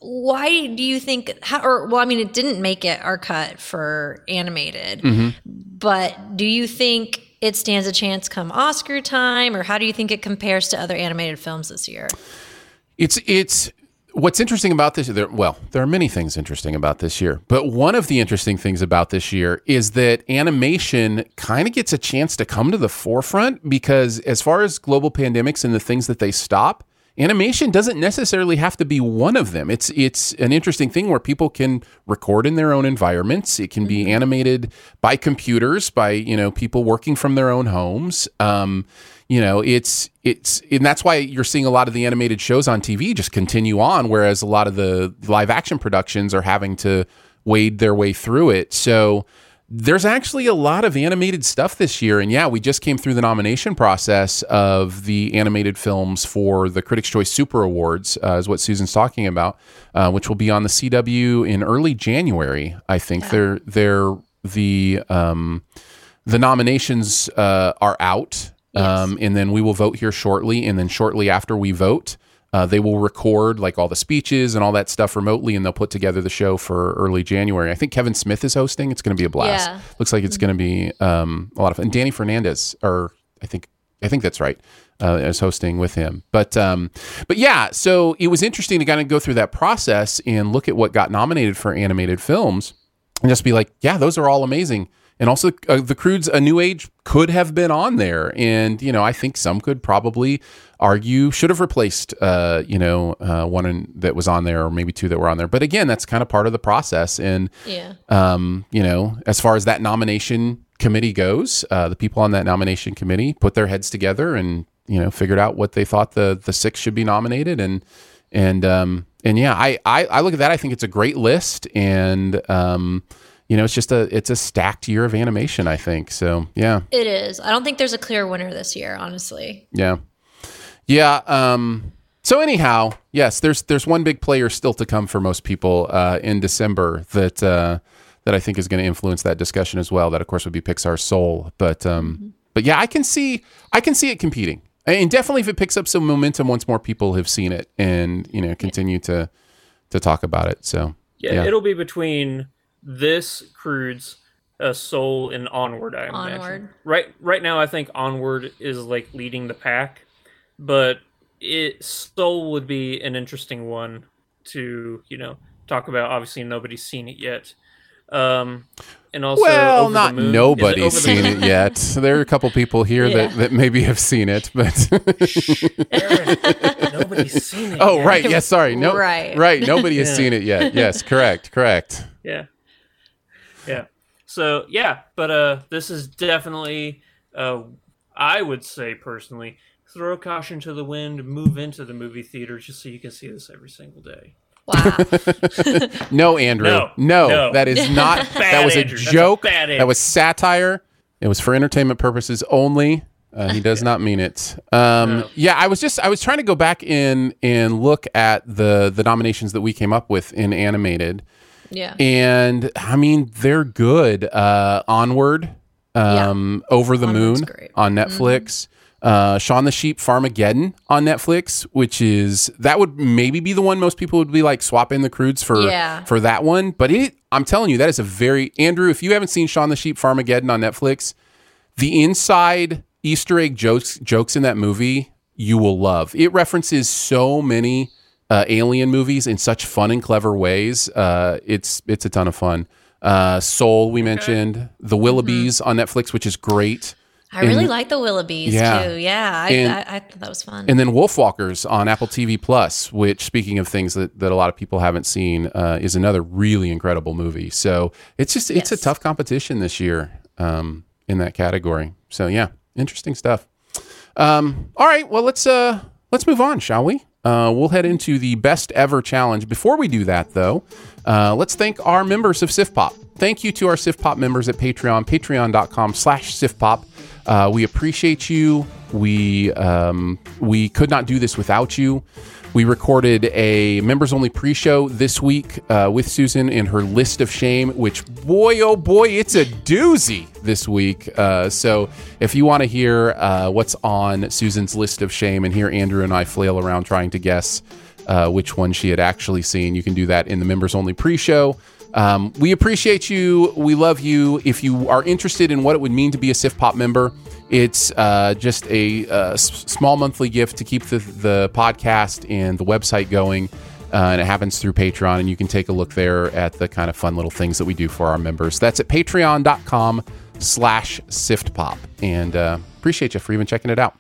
Speaker 5: Why do you think? How, or well, I mean, it didn't make it our cut for animated,
Speaker 3: Mm-hmm.
Speaker 5: but do you think it stands a chance come Oscar time, or how do you think it compares to other animated films this year?
Speaker 3: It's it's what's interesting about this. There, well, there are many things interesting about this year, but one of the interesting things about this year is that animation kind of gets a chance to come to the forefront, because as far as global pandemics and the things that they stop, animation doesn't necessarily have to be one of them. It's it's an interesting thing where people can record in their own environments. It can be animated by computers, by, you know, people working from their own homes. Um, you know, it's it's and that's why you're seeing a lot of the animated shows on T V just continue on, whereas a lot of the live action productions are having to wade their way through it. So there's actually a lot of animated stuff this year. And yeah, we just came through the nomination process of the animated films for the Critics' Choice Super Awards, uh, is what Susan's talking about, uh, which will be on the C W in early January. I think yeah. they're they're the um, the nominations uh, are out, yes. um, and then we will vote here shortly. And then shortly after we vote, Uh, they will record like all the speeches and all that stuff remotely, and they'll put together the show for early January. I think Kevin Smith is hosting. It's going to be a blast.
Speaker 5: Yeah.
Speaker 3: Looks like it's going to be um, a lot of fun. And Danny Fernandez, or I think I think that's right, uh, is hosting with him. But um, but yeah, so it was interesting to kind of go through that process and look at what got nominated for animated films, and just be like, yeah, those are all amazing. And also, uh, The Croods: A New Age could have been on there. And, you know, I think some could probably argue should have replaced, uh, you know, uh, one in, that was on there, or maybe two that were on there. But again, that's kind of part of the process. And,
Speaker 5: yeah.
Speaker 3: um, you know, as far as that nomination committee goes, uh, the people on that nomination committee put their heads together and, you know, figured out what they thought the the six should be nominated. And, and, um, and yeah, I, I, I look at that. I think it's a great list. And, um, you know, it's just a it's a stacked year of animation, I think. So, yeah.
Speaker 5: It is. I don't think there's a clear winner this year, honestly.
Speaker 3: Yeah. Yeah. Um, so anyhow, yes, there's there's one big player still to come for most people uh, in December that uh, that I think is going to influence that discussion as well. That, of course, would be Pixar's Soul. But um, mm-hmm. but yeah, I can see I can see it competing. And definitely if it picks up some momentum once more people have seen it and, you know, continue to to talk about it. So,
Speaker 4: yeah,
Speaker 3: yeah.
Speaker 4: it'll be between this, Croods, uh, Soul, and Onward, I imagine.
Speaker 5: Onward.
Speaker 4: Right right now, I think Onward is like leading the pack, but it Soul would be an interesting one to, you know, talk about. Obviously, nobody's seen it yet. Um, and also,
Speaker 3: well,
Speaker 4: Over
Speaker 3: not
Speaker 4: the Moon.
Speaker 3: nobody's
Speaker 4: it
Speaker 3: seen it yet. There are a couple people here
Speaker 5: Yeah.
Speaker 3: that, that maybe have seen it, but
Speaker 4: Aaron, nobody's seen it
Speaker 3: oh,
Speaker 4: yet.
Speaker 3: right, yes, sorry, no,
Speaker 5: Right.
Speaker 3: right, nobody has
Speaker 4: Yeah.
Speaker 3: seen it yet. Yes, correct, correct.
Speaker 4: Yeah. Yeah. So, yeah, but uh, this is definitely, uh, I would say personally, throw caution to the wind, move into the movie theater just so you can see this every single day.
Speaker 5: Wow.
Speaker 3: No, Andrew.
Speaker 4: No,
Speaker 3: no,
Speaker 4: no.
Speaker 3: that is not. That was a
Speaker 4: Andrew. That's a
Speaker 3: joke.
Speaker 4: bad
Speaker 3: That was satire. It was for entertainment purposes only. Uh, he does not mean it. Um,
Speaker 4: No.
Speaker 3: Yeah, I was just I was trying to go back in and look at the the nominations that we came up with in animated.
Speaker 5: Yeah.
Speaker 3: And I mean, they're good. Uh, Onward, um, Over the
Speaker 5: Onward's
Speaker 3: Moon
Speaker 5: great.
Speaker 3: on Netflix. Uh, Shaun the Sheep Farmageddon on Netflix, which is that would maybe be the one most people would be like swapping the crudes for
Speaker 5: Yeah.
Speaker 3: for that one. But it, I'm telling you, that is a very Andrew. If you haven't seen Shaun the Sheep Farmageddon on Netflix, the inside Easter egg jokes jokes in that movie you will love. It references so many uh, alien movies in such fun and clever ways. Uh, it's it's a ton of fun. Uh, Soul we mentioned, The Willoughbys on Netflix, which is great.
Speaker 5: I really
Speaker 3: And-
Speaker 5: like the Willoughbys
Speaker 3: Yeah.
Speaker 5: too. Yeah, I,
Speaker 3: And-
Speaker 5: I, I thought that was fun.
Speaker 3: And then Wolfwalkers on Apple T V Plus, which, speaking of things that, that a lot of people haven't seen, uh, is another really incredible movie. So it's just it's
Speaker 5: Yes.
Speaker 3: a tough competition this year um, in that category. So yeah, interesting stuff. Um, all right, well let's uh, let's move on, shall we? Uh, we'll head into the best ever challenge. Before we do that, though, uh, let's thank our members of SIFPOP. Thank you to our SIFPOP members at Patreon, patreon.com slash SIFPOP. Uh, we appreciate you. We um, we could not do this without you. We recorded a members-only pre-show this week uh, with Susan in her list of shame, which, boy, oh boy, it's a doozy this week. Uh, so if you want to hear uh, what's on Susan's list of shame and hear Andrew and I flail around trying to guess uh, which one she had actually seen, you can do that in the members-only pre-show. Um, we appreciate you. We love you. If you are interested in what it would mean to be a SIFPOP member, it's uh, just a, uh s- small monthly gift to keep the, the podcast and the website going. Uh, and it happens through Patreon. And you can take a look there at the kind of fun little things that we do for our members. That's at patreon.com slash SIFTPOP. And uh, appreciate you for even checking it out.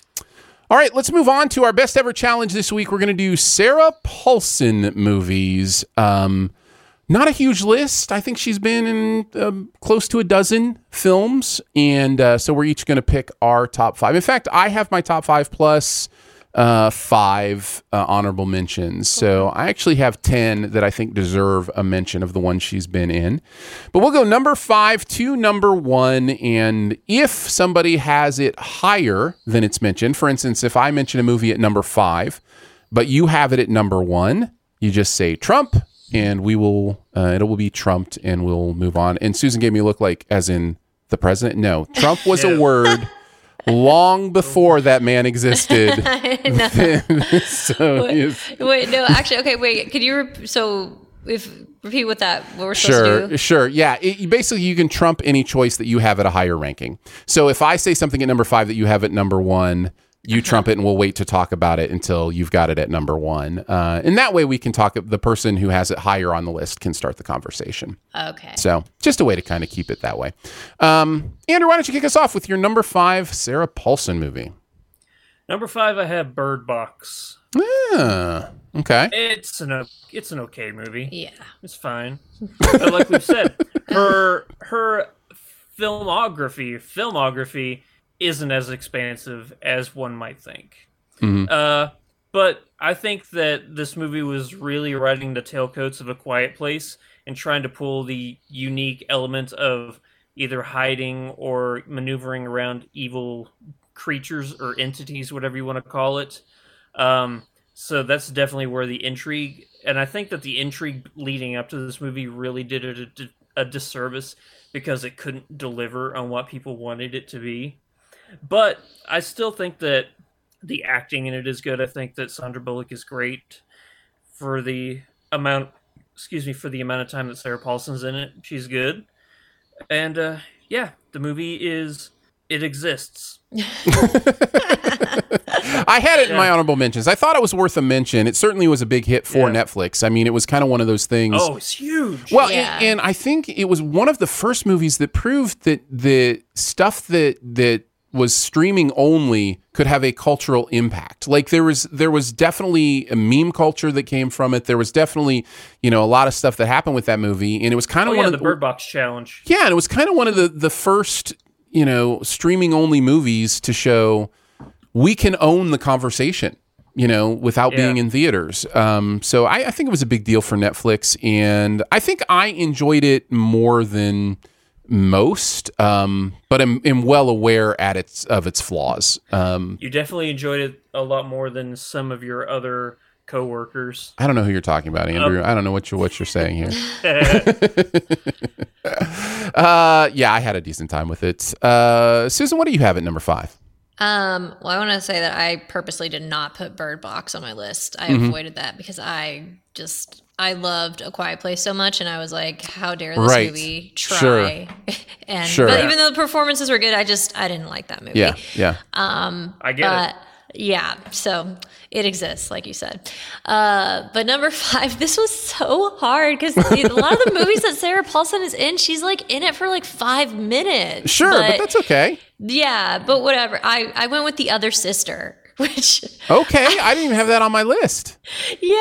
Speaker 3: All right, let's move on to our best ever challenge this week. We're going to do Sarah Paulson movies. Um, Not a huge list. I think she's been in um, close to a dozen films. And uh, so we're each going to pick our top five. In fact, I have my top five plus uh, five uh, honorable mentions. So I actually have ten that I think deserve a mention of the ones she's been in. But we'll go number five to number one. And if somebody has it higher than it's mentioned, for instance, if I mention a movie at number five, but you have it at number one, you just say Trump. And we will, uh, it will be trumped and we'll move on. And Susan gave me a look like, as in the president. No, Trump was a word long before that man existed. so,
Speaker 5: wait, wait, no, actually, okay, wait. Could you, rep- so if, repeat what that, what we're supposed to do?
Speaker 3: Sure, sure. Yeah. It, you- basically, you can trump any choice that you have at a higher ranking. So if I say something at number five that you have at number one, you trump it and we'll wait to talk about it until you've got it at number one. Uh, and that way we can talk, the person who has it higher on the list can start the conversation.
Speaker 5: Okay.
Speaker 3: So just a way to kind of keep it that way. Um, Andrew, why don't you kick us off with your number five Sarah Paulson movie?
Speaker 4: Number five, I have Bird Box.
Speaker 3: Ah, okay.
Speaker 4: It's an o- it's an okay movie.
Speaker 5: Yeah,
Speaker 4: it's fine. But like we've said, her her filmography filmography isn't as expansive as one might think.
Speaker 3: Mm-hmm.
Speaker 4: Uh, but I think that this movie was really riding the tailcoats of A Quiet Place and trying to pull the unique element of either hiding or maneuvering around evil creatures or entities, whatever you want to call it. Um, so that's definitely where the intrigue, and I think that the intrigue leading up to this movie really did it a, a disservice because it couldn't deliver on what people wanted it to be. But I still think that the acting in it is good. I think that Sandra Bullock is great for the amount, excuse me, for the amount of time that Sarah Paulson's in it. She's good. And uh, yeah, the movie is, it exists.
Speaker 3: I had it in my honorable mentions. I thought it was worth a mention. It certainly was a big hit for
Speaker 4: Yeah.
Speaker 3: Netflix. I mean, it was kind of one of those things.
Speaker 4: Oh, it's huge.
Speaker 3: Well,
Speaker 5: Yeah.
Speaker 3: and, and I think it was one of the first movies that proved that the stuff that that was streaming only could have a cultural impact. Like there was there was definitely a meme culture that came from it. There was definitely, you know, a lot of stuff that happened with that movie, and it was kind
Speaker 4: Oh
Speaker 3: of
Speaker 4: yeah,
Speaker 3: one
Speaker 4: the
Speaker 3: of the
Speaker 4: Bird Box challenge.
Speaker 3: Yeah, and it was kind of one of the the first, you know, streaming only movies to show we can own the conversation, you know, without
Speaker 4: Yeah.
Speaker 3: being in theaters. Um, so I, I think it was a big deal for Netflix, and I think I enjoyed it more than most, um, but I'm, am well aware at its of its flaws. Um,
Speaker 4: You definitely enjoyed it a lot more than some of your other coworkers.
Speaker 3: I don't know who you're talking about, Andrew.
Speaker 4: Um,
Speaker 3: I don't know what you're what you're saying here. uh, yeah, I had a decent time with it. Uh, Susan, what do you have at number five?
Speaker 5: Um, well, I want to say that I purposely did not put Bird Box on my list. I
Speaker 3: Mhm.
Speaker 5: avoided that because I just I loved A Quiet Place so much, and I was like, how dare this
Speaker 3: Right.
Speaker 5: movie try?
Speaker 3: Sure.
Speaker 5: and
Speaker 3: Sure.
Speaker 5: but
Speaker 3: Yeah.
Speaker 5: even though the performances were good, I just I didn't like that movie.
Speaker 3: Yeah, yeah.
Speaker 5: Um,
Speaker 4: I get
Speaker 5: but,
Speaker 4: it.
Speaker 5: Yeah, so it exists, like you said. Uh, but number five, this was so hard because a lot of the movies that Sarah Paulson is in, she's like in it for like five minutes.
Speaker 3: Sure, but that's okay.
Speaker 5: Yeah, but whatever. I, I went with The Other Sister, which
Speaker 3: Okay, I didn't even have that on my list.
Speaker 5: yeah,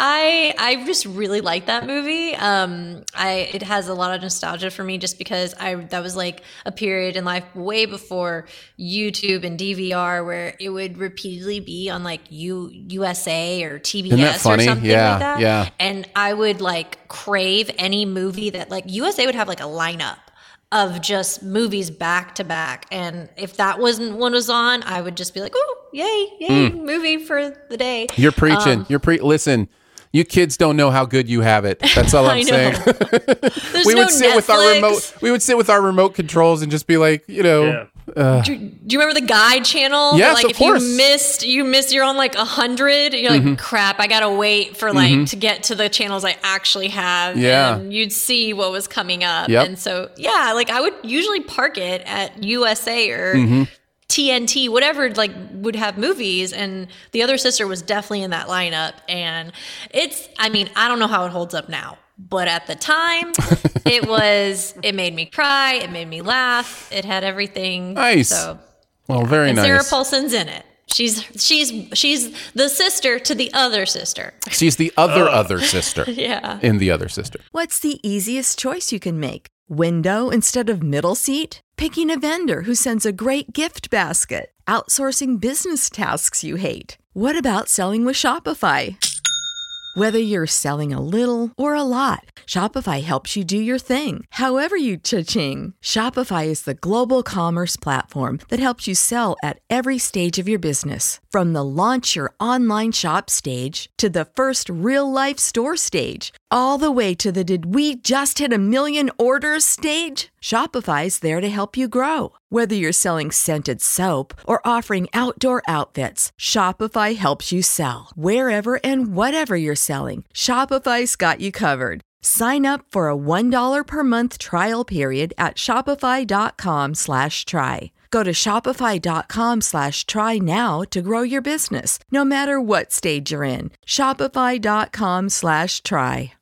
Speaker 5: I I just really like that movie. Um, I it has a lot of nostalgia for me just because I that was like a period in life way before YouTube and D V R where it would repeatedly be on like U USA or T B S
Speaker 3: Isn't that funny?
Speaker 5: or something
Speaker 3: Yeah,
Speaker 5: like that.
Speaker 3: yeah.
Speaker 5: And I would like crave any movie that like U S A would have like a lineup of just movies back to back. And if that wasn't one was on, I would just be like, oh, yay, yay,
Speaker 3: Mm.
Speaker 5: movie for the day.
Speaker 3: You're preaching.
Speaker 5: Um,
Speaker 3: You're pre. Listen, you kids don't know how good you have it. That's all I'm
Speaker 5: I know.
Speaker 3: saying.
Speaker 5: There's
Speaker 3: we
Speaker 5: no
Speaker 3: would sit with our
Speaker 5: Netflix.
Speaker 3: remote. We would sit with our remote controls and just be like, you know. Uh,
Speaker 5: Do, do you remember the guide channel?
Speaker 3: Yes,
Speaker 5: like
Speaker 3: of
Speaker 5: if
Speaker 3: course.
Speaker 5: you missed, you missed. You're on like a hundred. You're like,
Speaker 3: Mhm.
Speaker 5: crap. I gotta wait for like
Speaker 3: Mhm.
Speaker 5: to get to the channels I actually have.
Speaker 3: Yeah.
Speaker 5: and you'd see what was coming up.
Speaker 3: Yep.
Speaker 5: And so yeah, like I would usually park it at U S A or
Speaker 3: Mhm.
Speaker 5: T N T, whatever, like would have movies. And The Other Sister was definitely in that lineup. And it's, I mean, I don't know how it holds up now. But at the time, it was, it made me cry. It made me laugh. It had everything.
Speaker 3: Nice.
Speaker 5: So,
Speaker 3: well, very
Speaker 5: and
Speaker 3: nice.
Speaker 5: Sarah Paulson's in it. She's she's she's the sister to the other sister.
Speaker 3: She's the other other sister.
Speaker 5: Yeah.
Speaker 3: In The Other Sister.
Speaker 12: What's the easiest choice you can make? Window instead of middle seat? Picking a vendor who sends a great gift basket? Outsourcing business tasks you hate? What about selling with Shopify? Whether you're selling a little or a lot, Shopify helps you do your thing, however you cha-ching. Shopify is the global commerce platform that helps you sell at every stage of your business. From the launch your online shop stage to the first real-life store stage, all the way to the did we just hit a million orders stage. Shopify's there to help you grow. Whether you're selling scented soap or offering outdoor outfits, Shopify helps you sell. Wherever and whatever you're selling, Shopify's got you covered. Sign up for a one dollar per month trial period at shopify.com slash try. Go to shopify.com slash try now to grow your business, no matter what stage you're in. Shopify.com slash try.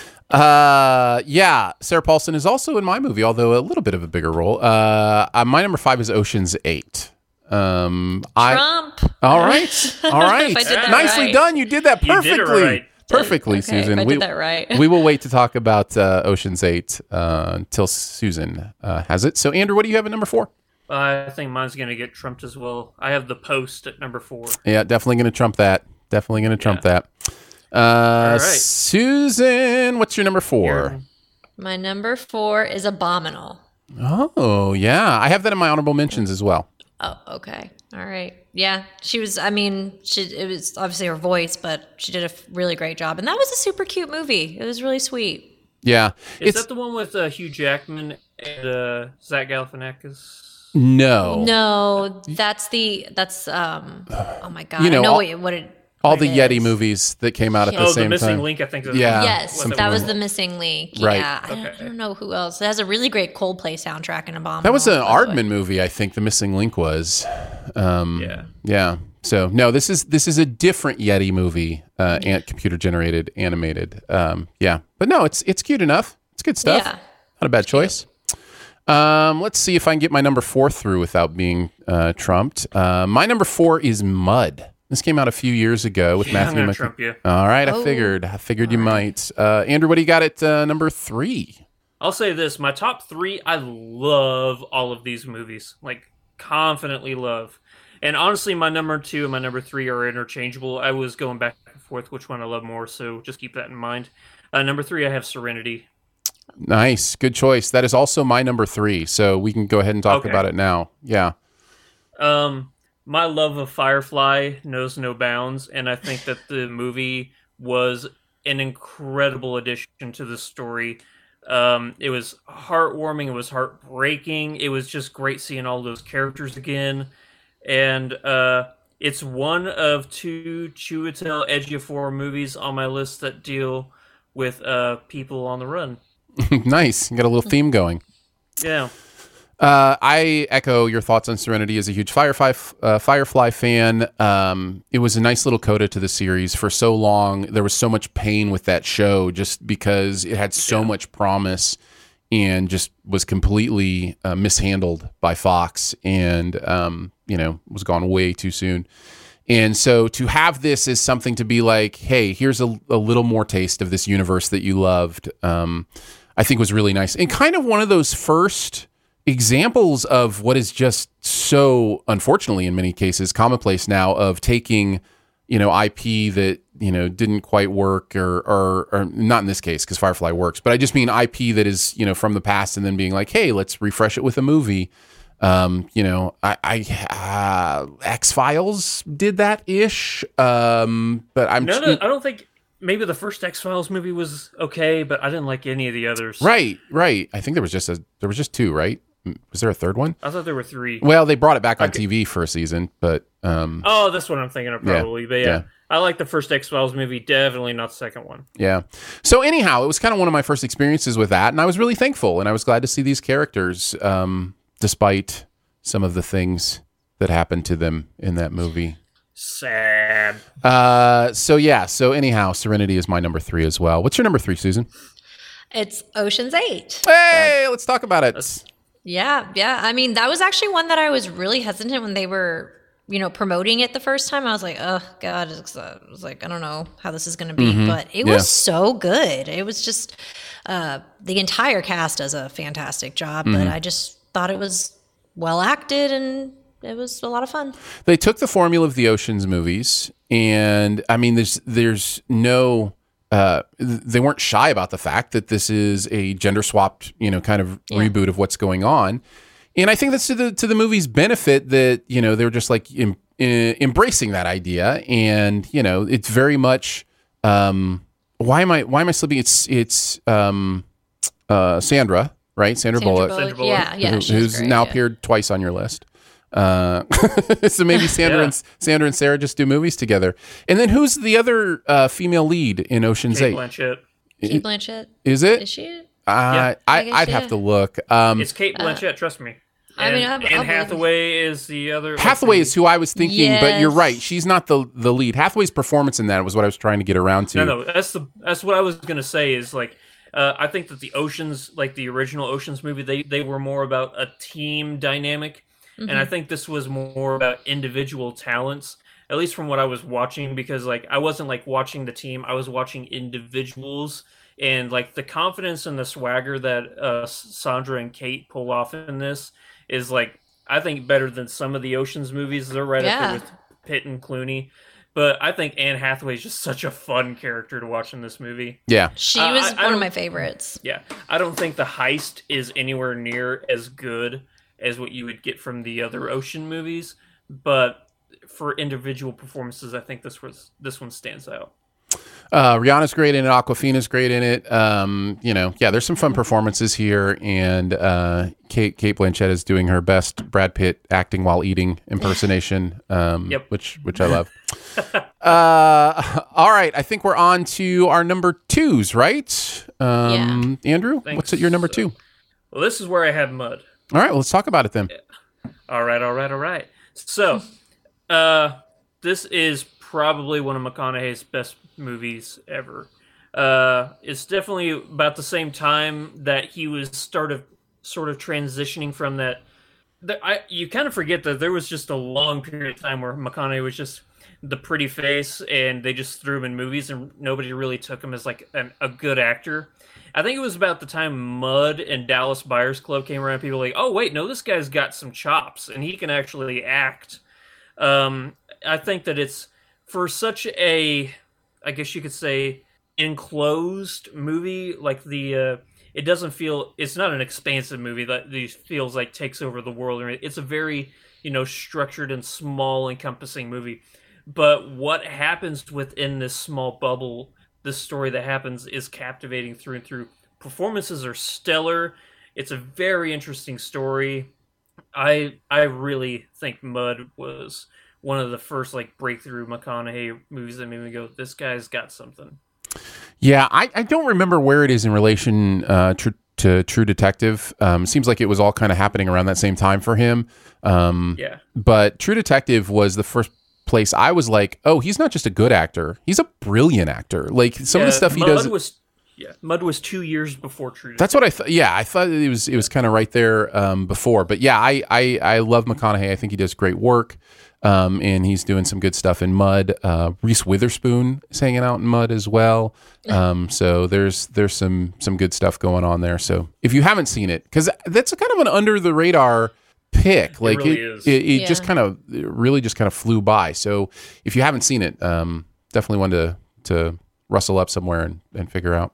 Speaker 3: Uh, yeah, Sarah Paulson is also in my movie, although a little bit of a bigger role. Uh, uh, my number five is Ocean's Eight. Um,
Speaker 5: Trump.
Speaker 3: I, all right, all right,
Speaker 5: If I did that
Speaker 3: nicely
Speaker 5: right.
Speaker 3: done. You did that
Speaker 4: You did it
Speaker 3: perfectly,
Speaker 4: right.
Speaker 3: perfectly,
Speaker 5: Okay,
Speaker 3: Susan.
Speaker 5: if I
Speaker 3: we
Speaker 5: did that right.
Speaker 3: we will wait to talk about uh, Ocean's Eight uh, until Susan uh, has it. So, Andrew, what do you have at number four?
Speaker 4: I think mine's going to get trumped as well. I have The Post at number four.
Speaker 3: Yeah, definitely going to trump that. Definitely going to trump that. Uh,
Speaker 4: right.
Speaker 3: Susan, what's your number four?
Speaker 5: My number four is Abominable.
Speaker 3: Oh, yeah. I have that in my honorable mentions as well.
Speaker 5: Oh, okay. All right. Yeah, she was, I mean, she, it was obviously her voice, but she did a f- really great job. And that was a super cute movie. It was really sweet.
Speaker 3: Yeah.
Speaker 4: Is
Speaker 3: It's
Speaker 4: that the one with uh, Hugh Jackman and uh, Zach Galifianakis?
Speaker 3: no.
Speaker 5: No, that's the, that's, um, oh my God.
Speaker 3: You know,
Speaker 5: I know
Speaker 3: all-
Speaker 5: what, what it,
Speaker 3: All
Speaker 5: what
Speaker 3: the
Speaker 5: it
Speaker 3: Yeti
Speaker 5: is.
Speaker 3: movies that came out at
Speaker 5: Yeah.
Speaker 3: the
Speaker 4: Oh, The
Speaker 3: same
Speaker 4: Missing
Speaker 3: time.
Speaker 4: Link, I think that's
Speaker 3: Yeah.
Speaker 5: Yes,
Speaker 4: what
Speaker 5: that
Speaker 4: it
Speaker 5: was
Speaker 4: was.
Speaker 5: the Missing Link.
Speaker 3: Right.
Speaker 5: Yeah, I, don't, I don't know who else. It has a really great Coldplay soundtrack and a bomb.
Speaker 3: That was an Aardman movie, I think. The Missing Link was. Um,
Speaker 4: Yeah.
Speaker 3: Yeah. So no, this is this is a different Yeti movie, uh, and computer generated, animated. Um, yeah, but no, it's it's cute enough. It's good stuff.
Speaker 5: Yeah.
Speaker 3: Not a bad choice. Um, let's see if I can get my number four through without being uh, trumped. Uh, my number four is Mud. This came out a few years ago with
Speaker 4: Yeah,
Speaker 3: Matthew.
Speaker 4: I'm gonna
Speaker 3: Mc-
Speaker 4: trump you.
Speaker 3: All right, I
Speaker 5: Oh.
Speaker 3: figured. I figured you might. Uh, Andrew, what do you got at uh, number three?
Speaker 4: I'll say this: my top three, I love all of these movies, like confidently love. And honestly, my number two and my number three are interchangeable. I was going back and forth which one I love more, so just keep that in mind. Uh, number three, I have Serenity.
Speaker 3: Nice. Good choice. That is also my number three, so we can go ahead and talk
Speaker 4: Okay.
Speaker 3: about it now. Yeah.
Speaker 4: Um, my love of Firefly knows no bounds, and I think that the movie was an incredible addition to the story. Um, it was heartwarming. It was heartbreaking. It was just great seeing all those characters again. And uh, it's one of two Chiwetel Ejiofor movies on my list that deal with uh, people on the run.
Speaker 3: Nice. You got a little theme going.
Speaker 4: Yeah.
Speaker 3: Uh, I echo your thoughts on Serenity as a huge Firefly uh, Firefly fan. Um, it was a nice little coda to the series. For so long, there was so much pain with that show just because it had so yeah. much promise and just was completely uh, mishandled by Fox and, um, you know, was gone way too soon. And so to have this as something to be like, hey, here's a, a little more taste of this universe that you loved, um, I think was really nice. And kind of one of those first examples of what is just so, unfortunately, in many cases, commonplace now of taking, you know, I P that, you know, didn't quite work or, or, or not in this case because Firefly works, but I just mean I P that is, you know, from the past and then being like, hey, let's refresh it with a movie. Um, you know, I, I uh, X-Files did that ish. Um, but I'm
Speaker 4: no, no, I don't think maybe the first X-Files movie was okay, but I didn't like any of the others.
Speaker 3: Right, right. I think there was just a there was just two, right? Was there a third one?
Speaker 4: I thought there were three.
Speaker 3: Well, they brought it back on
Speaker 4: okay.
Speaker 3: T V for a season, but um,
Speaker 4: oh, that's what I'm thinking of probably.
Speaker 3: Yeah,
Speaker 4: but yeah,
Speaker 3: yeah,
Speaker 4: I like the first X-Files movie, definitely not the second one.
Speaker 3: Yeah. So anyhow, it was kind of one of my first experiences with that, and I was really thankful, and I was glad to see these characters, um, despite some of the things that happened to them in that movie.
Speaker 4: Sad.
Speaker 3: Uh, so yeah. So anyhow, Serenity is my number three as well. What's your number three, Susan?
Speaker 5: It's Ocean's Eight.
Speaker 3: Hey, uh, let's talk about it. That's-
Speaker 5: Yeah, yeah. I mean, that was actually one that I was really hesitant when they were, you know, promoting it the first time. I was like, oh, God. It's, uh, I was like, I don't know how this is going to be. Mm-hmm. But it yeah. was so good. It was just, uh, the entire cast does a fantastic job. Mm-hmm. But I just thought it was well acted and it was a lot of fun.
Speaker 3: They took the formula of the Ocean's movies. And, I mean, there's there's no... Uh, they weren't shy about the fact that this is a gender swapped, you know, kind of yeah. reboot of what's going on. And I think that's to the, to the movie's benefit that, you know, they're just like em, em, embracing that idea. And, you know, it's very much, um, why am I, why am I slipping? It's, it's, um, uh, Sandra, right? Sandra, Sandra Bullock,
Speaker 5: Bullock. Yeah. Yeah.
Speaker 3: Who, who's
Speaker 5: great,
Speaker 3: now
Speaker 5: yeah.
Speaker 3: appeared twice on your list. Uh, so maybe Sandra yeah. and Sandra and Sarah just do movies together. And then who's the other uh, female lead in Ocean's
Speaker 4: Kate
Speaker 3: Eight?
Speaker 4: Blanchett.
Speaker 5: Kate Blanchett.
Speaker 3: Is it?
Speaker 5: Is she?
Speaker 3: Uh, yeah. I, I I'd yeah. have to look. Um,
Speaker 4: it's Kate Blanchett. Uh, trust me. And,
Speaker 5: I mean, I'll,
Speaker 4: Anne
Speaker 5: I'll
Speaker 4: Hathaway is the other.
Speaker 3: Hathaway is who I was thinking,
Speaker 5: yes.
Speaker 3: but you're right. She's not the the lead. Hathaway's performance in that was what I was trying to get around to.
Speaker 4: No, no, that's the that's what I was gonna say. Is like. Uh, I think that the Oceans, like the original Oceans movie, they, they were more about a team dynamic. Mm-hmm. And I think this was more about individual talents, at least from what I was watching, because like I wasn't like watching the team, I was watching individuals, and like the confidence and the swagger that uh, Sandra and Kate pull off in this is like, I think better than some of the Oceans movies. They're right
Speaker 5: yeah.
Speaker 4: up there with Pitt and Clooney. But I think Anne Hathaway is just such a fun character to watch in this movie.
Speaker 3: Yeah.
Speaker 5: She was
Speaker 4: uh, I,
Speaker 5: one
Speaker 4: I
Speaker 5: of my favorites.
Speaker 4: Yeah. I don't think the heist is anywhere near as good as what you would get from the other Ocean movies. But for individual performances, I think this was this one stands out.
Speaker 3: Uh, Rihanna's great in it. Awkwafina's great in it. Um, you know, yeah, there's some fun performances here, and uh, Kate Kate Blanchett is doing her best Brad Pitt acting while eating impersonation, um,
Speaker 4: yep.
Speaker 3: which which I love. uh, all right, I think we're on to our number twos, right? Um,
Speaker 5: yeah.
Speaker 3: Andrew,
Speaker 4: Thanks.
Speaker 3: what's at your number two?
Speaker 4: Well, this is where I have Mud.
Speaker 3: All right, well, let's talk about it then.
Speaker 4: Yeah. All right, all right, all right. So, uh, this is probably one of McConaughey's best movies ever. Uh, it's definitely about the same time that he was sort of sort of transitioning from that. The, I you kind of forget that there was just a long period of time where McConaughey was just the pretty face, and they just threw him in movies, and nobody really took him as like an, a good actor. I think it was about the time Mud and Dallas Buyers Club came around. People were like, oh wait, no, this guy's got some chops, and he can actually act. Um, I think that it's for such a, I guess you could say, enclosed movie. Like the, uh, it doesn't feel. It's not an expansive movie that these feels like takes over the world. It's a very, you know, structured and small, encompassing movie. But what happens within this small bubble, this story that happens, is captivating through and through. Performances are stellar. It's a very interesting story. I I really think Mud was one of the first like breakthrough McConaughey movies that made me go, this guy's got something.
Speaker 3: Yeah, I, I don't remember where it is in relation uh, to, to True Detective. Um, seems like it was all kind of happening around that same time for him. Um,
Speaker 4: yeah.
Speaker 3: But True Detective was the first place I was like, oh, he's not just a good actor. He's a brilliant actor. Like some
Speaker 4: yeah,
Speaker 3: of the stuff he
Speaker 4: Mud
Speaker 3: does.
Speaker 4: Was, yeah, Mud was two years before True Detective.
Speaker 3: That's what I thought. Yeah, I thought it was it was kind of right there um, before. But yeah, I, I, I love McConaughey. I think he does great work. Um, and he's doing some good stuff in Mud. Uh, Reese Witherspoon is hanging out in Mud as well. Um, so there's there's some some good stuff going on there. So if you haven't seen it, because that's a kind of an under the radar pick, like
Speaker 4: it, really
Speaker 3: it,
Speaker 4: is.
Speaker 3: it, it
Speaker 5: Yeah.
Speaker 3: just kind of it really just kind of flew by. So if you haven't seen it, um, definitely one to to rustle up somewhere and, and figure out.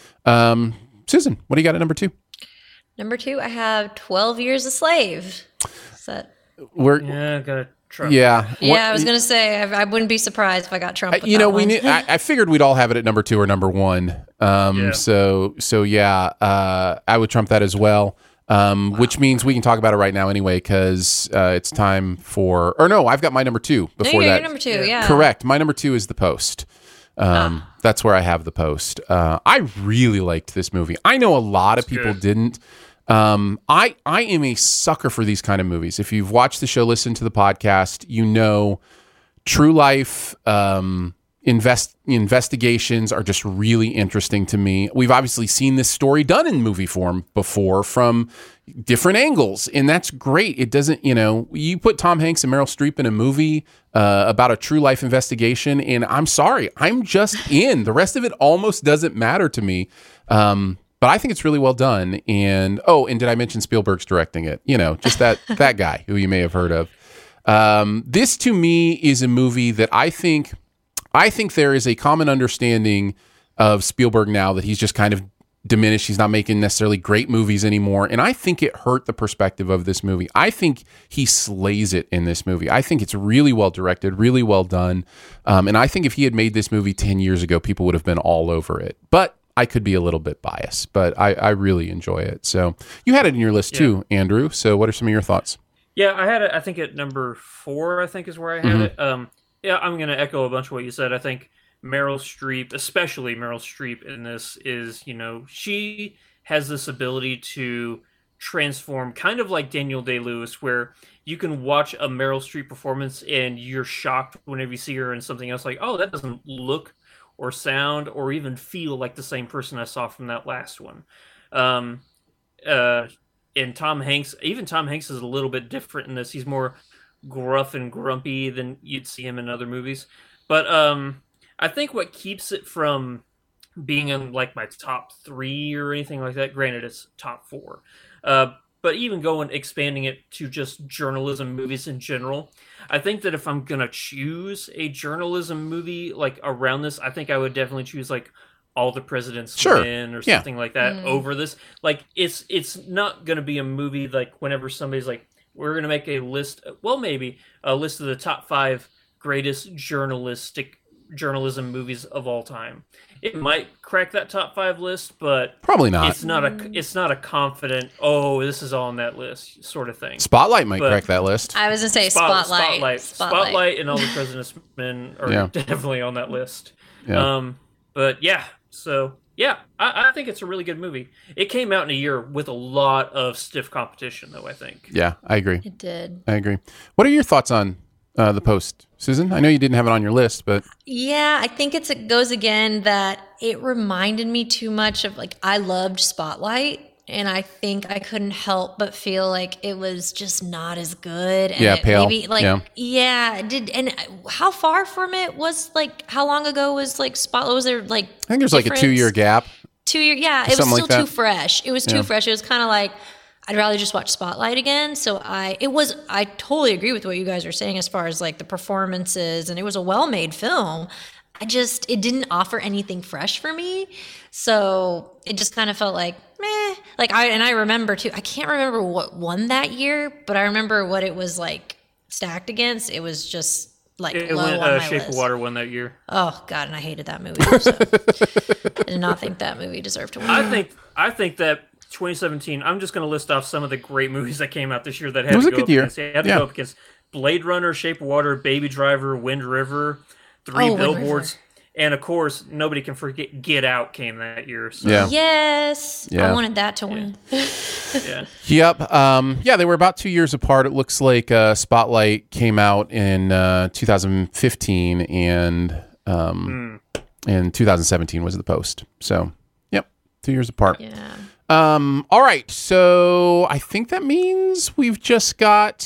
Speaker 3: Um, Susan, what do you got at number two?
Speaker 5: Number two, I have twelve Years a Slave. Is that?
Speaker 3: We're
Speaker 4: Yeah, got Trump.
Speaker 3: yeah
Speaker 5: Yeah,
Speaker 3: What-
Speaker 5: I was gonna say I, I wouldn't be surprised if I got Trump.
Speaker 3: I-
Speaker 5: With
Speaker 3: you
Speaker 5: that
Speaker 3: know, we
Speaker 5: one.
Speaker 3: knew, I, I figured we'd all have it at number two or number one. Um,
Speaker 4: Yeah.
Speaker 3: So, so yeah, uh, I would trump that as well. Um, which means we can talk about it right now anyway, because uh, it's time for. Or no, I've got my number two
Speaker 5: No,
Speaker 3: before
Speaker 5: you're
Speaker 3: that.
Speaker 5: number two, yeah.
Speaker 3: Correct. My number two is The Post. Um,
Speaker 5: Ah.
Speaker 3: That's where I have The Post. Uh, I really liked this movie. I know a lot of people
Speaker 4: good.
Speaker 3: didn't. Um, I I am a sucker for these kind of movies. If you've watched the show, listened to the podcast, you know, true life um, invest investigations are just really interesting to me. We've obviously seen this story done in movie form before from different angles, and that's great. It doesn't, you know, you put Tom Hanks and Meryl Streep in a movie uh, about a true life investigation, and I'm sorry, I'm just in. The rest of it almost doesn't matter to me. Um, But I think it's really well done. And oh, and did I mention Spielberg's directing it? You know, just that that guy who you may have heard of. Um, this to me is a movie that I think I think there is a common understanding of Spielberg now that he's just kind of diminished. He's not making necessarily great movies anymore. And I think it hurt the perspective of this movie. I think he slays it in this movie. I think it's really well directed, really well done. Um, and I think if he had made this movie ten years ago, people would have been all over it. But I could be a little bit biased, but I, I really enjoy it. So you had it in your list
Speaker 4: Yeah.
Speaker 3: too, Andrew. So what are some of your thoughts?
Speaker 4: Yeah, I had it. I think at number four, I think is where I had
Speaker 3: Mhm.
Speaker 4: it. Um, yeah, I'm going to echo a bunch of what you said. I think Meryl Streep, especially Meryl Streep in this, is, you know, she has this ability to transform, kind of like Daniel Day-Lewis, where you can watch a Meryl Streep performance and you're shocked whenever you see her in something else, like, oh, that doesn't look or sound or even feel like the same person I saw from that last one. Um, uh, and Tom Hanks, even Tom Hanks is a little bit different in this. He's more gruff and grumpy than you'd see him in other movies. But um, I think what keeps it from being in like my top three or anything like that, granted it's top four, uh, but even going, expanding it to just journalism movies in general, I think that if I'm going to choose a journalism movie like around this, I think I would definitely choose like All the President's
Speaker 3: Sure.
Speaker 4: Men or
Speaker 3: Yeah.
Speaker 4: something like that
Speaker 5: Mm.
Speaker 4: over this. Like it's it's not going to be a movie like whenever somebody's like, we're going to make a list, well, maybe a list of the top five greatest journalistic journalism movies of all time. It might crack that top five list, but
Speaker 3: Probably not.
Speaker 4: It's not a it's not a confident, oh, this is all on that list sort of thing.
Speaker 3: Spotlight might
Speaker 4: But-
Speaker 3: crack that list.
Speaker 5: I was gonna say
Speaker 4: Spot-
Speaker 5: Spotlight.
Speaker 4: Spotlight, Spotlight, and All the President's Men are
Speaker 3: Yeah.
Speaker 4: definitely on that list.
Speaker 3: Yeah.
Speaker 4: Um, but yeah, so yeah, I, I think it's a really good movie. It came out in a year with a lot of stiff competition, though. I think.
Speaker 3: Yeah, I agree.
Speaker 5: It did.
Speaker 3: I agree. What are your thoughts on uh, The Post, Susan? I know you didn't have it on your list, but
Speaker 5: Yeah, I think it's it goes again that it reminded me too much of like I loved Spotlight, and I think I couldn't help but feel like it was just not as good. And
Speaker 3: Yeah,
Speaker 5: it
Speaker 3: pale.
Speaker 5: Maybe like
Speaker 3: Yeah.
Speaker 5: yeah, it did and how far from it was like how long ago was like Spotlight? Was there like
Speaker 3: I think there's like a
Speaker 5: difference?
Speaker 3: two year gap.
Speaker 5: Two year, yeah, it was
Speaker 3: Something
Speaker 5: still
Speaker 3: like
Speaker 5: too
Speaker 3: that.
Speaker 5: fresh. It was too
Speaker 3: Yeah.
Speaker 5: fresh. It was kind of like I'd rather just watch Spotlight again. So I, it was, I totally agree with what you guys are saying as far as like the performances, and it was a well-made film. I just, it didn't offer anything fresh for me. So it just kind of felt like, meh. Like I, and I remember too, I can't remember what won that year, but I remember what it was like stacked against. It was just like
Speaker 4: it
Speaker 5: low
Speaker 4: went,
Speaker 5: on
Speaker 4: uh,
Speaker 5: my
Speaker 4: Shape
Speaker 5: list.
Speaker 4: of Water won that year.
Speaker 5: Oh God, and I hated that movie. So I did not think that movie deserved to win.
Speaker 4: I think, I think that twenty seventeen, I'm just going to list off some of the great movies that came out this year that had
Speaker 3: It was
Speaker 4: to
Speaker 3: a
Speaker 4: go
Speaker 3: good
Speaker 4: up
Speaker 3: year.
Speaker 4: against. They had to
Speaker 3: Yeah.
Speaker 4: go up against Blade Runner, Shape of Water, Baby Driver, Wind River, Three
Speaker 5: Oh, Wind
Speaker 4: Billboards,
Speaker 5: River.
Speaker 4: and of course, nobody can forget Get Out came that year. So,
Speaker 3: Yeah.
Speaker 5: Yes,
Speaker 3: Yeah.
Speaker 5: I wanted that to win.
Speaker 4: yeah.
Speaker 3: Yep. Um, yeah, they were about two years apart. It looks like uh, Spotlight came out in uh, two thousand fifteen, and um,
Speaker 4: Mm.
Speaker 3: and two thousand seventeen was the post. So, yep, two years apart.
Speaker 5: Yeah.
Speaker 3: Um, all right. So I think that means we've just got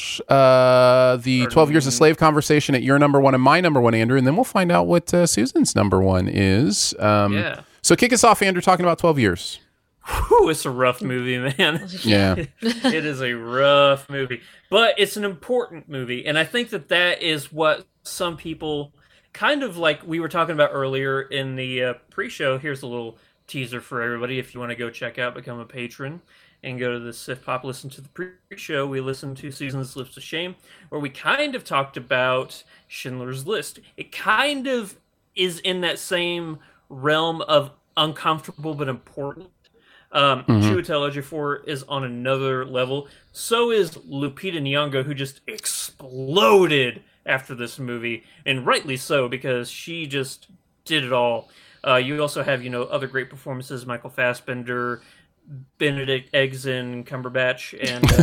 Speaker 3: uh, the twelve Years a Slave conversation at your number one and my number one, Andrew, and then we'll find out what uh, Susan's number one is. Um,
Speaker 4: Yeah.
Speaker 3: So kick us off, Andrew, talking about twelve years.
Speaker 4: Whew, it's a rough movie, man.
Speaker 3: Yeah.
Speaker 4: It is a rough movie, but it's an important movie, and I think that that is what some people kind of like we were talking about earlier in the uh, pre-show. Here's a little teaser for everybody if you want to go check out, become a patron, and go to the Sif Pop, listen to the pre-show. We listened to Susan's List of Shame, where we kind of talked about Schindler's List. It kind of is in that same realm of uncomfortable but important. Um,
Speaker 3: Mhm.
Speaker 4: Chiwetel Ejiofor is on another level. So is Lupita Nyong'o, who just exploded after this movie, and rightly so, because she just did it all. Uh, you also have, you know, other great performances: Michael Fassbender, Benedict Eggsson Cumberbatch,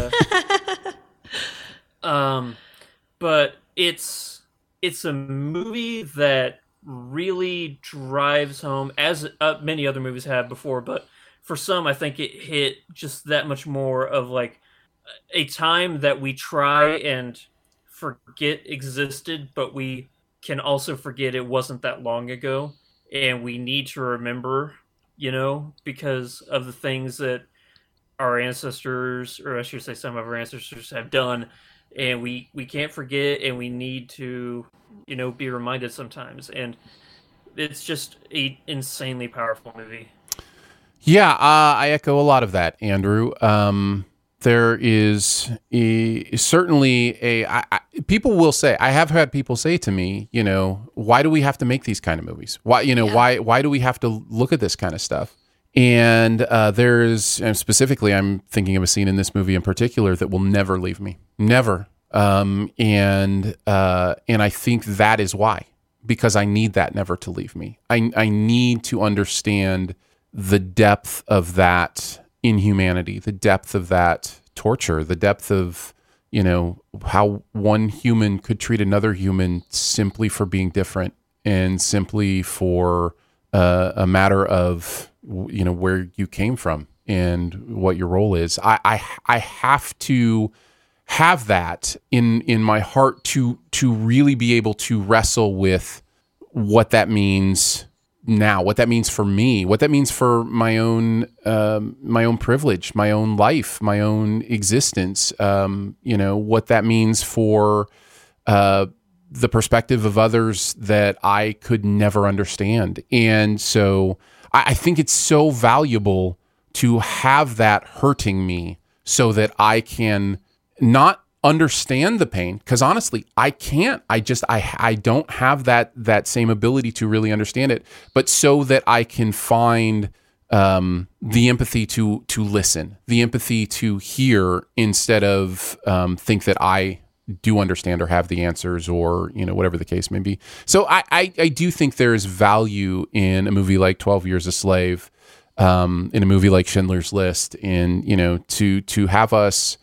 Speaker 4: and uh, um, but it's it's a movie that really drives home, as uh, many other movies have before, but for some, I think it hit just that much more of like a time that we try and forget existed, but we can also forget it wasn't that long ago. And we need to remember, you know, because of the things that our ancestors, or I should say some of our ancestors have done. And we, we can't forget, and we need to, you know, be reminded sometimes. And it's just an insanely powerful movie.
Speaker 3: Yeah, uh, I echo a lot of that, Andrew. Um, there is a, certainly a... I, I, people will say, I have had people say to me, you know, why do we have to make these kind of movies? Why, you know, yeah. why why do we have to look at this kind of stuff? And uh, there's, and specifically, I'm thinking of a scene in this movie in particular that will never leave me. Never. Um, and uh, and I think that is why. Because I need that never to leave me. I I need to understand the depth of that inhumanity, the depth of that torture, the depth of, you know, how one human could treat another human simply for being different and simply for uh, a matter of, you know, where you came from and what your role is. I, I, I have to have that in, in my heart to, to really be able to wrestle with what that means now, what that means for me, what that means for my own, um, my own privilege, my own life, my own existence. Um, you know, what that means for uh, the perspective of others that I could never understand. And so I, I think it's so valuable to have that hurting me so that I can not understand the pain, because honestly, I can't. I just I I don't have that that same ability to really understand it. But so that I can find um, the empathy to to listen, the empathy to hear, instead of um, think that I do understand or have the answers, or you know, whatever the case may be. So I I, I do think there is value in a movie like twelve Years a Slave, um, in a movie like Schindler's List, in you know to to have us.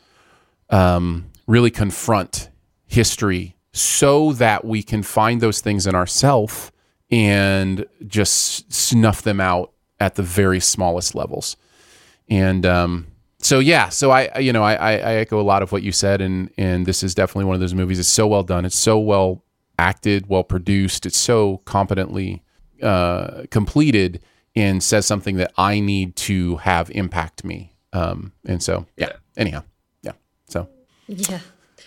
Speaker 3: Um, really confront history so that we can find those things in ourselves and just snuff them out at the very smallest levels. And um, so, yeah, so I, you know, I, I echo a lot of what you said, and and this is definitely one of those movies. It's so well done. It's so well acted, well produced. It's so competently uh, completed, and says something that I need to have impact me. Um, and so, yeah, yeah. anyhow, yeah. So,
Speaker 5: yeah.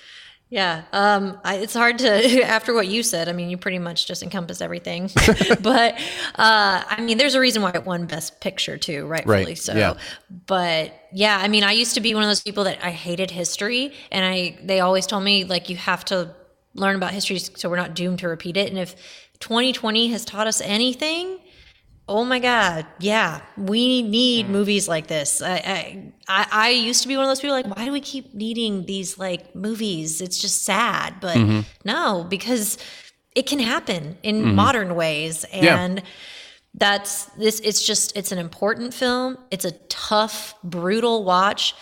Speaker 5: Yeah, um, I, it's hard to, after what you said, I mean, you pretty much just encompassed everything. But, uh, I mean, there's a reason why it won Best Picture, too, rightfully
Speaker 3: right.
Speaker 5: so.
Speaker 3: Yeah.
Speaker 5: But, yeah, I mean, I used to be one of those people that I hated history, and I they always told me, like, you have to learn about history so we're not doomed to repeat it. And if twenty twenty has taught us anything, oh my God, yeah, we need movies like this. I, I I used to be one of those people like, why do we keep needing these like movies? It's just sad. But mm-hmm. no, because it can happen in mm-hmm. modern ways. And yeah. that's this, it's just, it's an important film. It's a tough, brutal watch.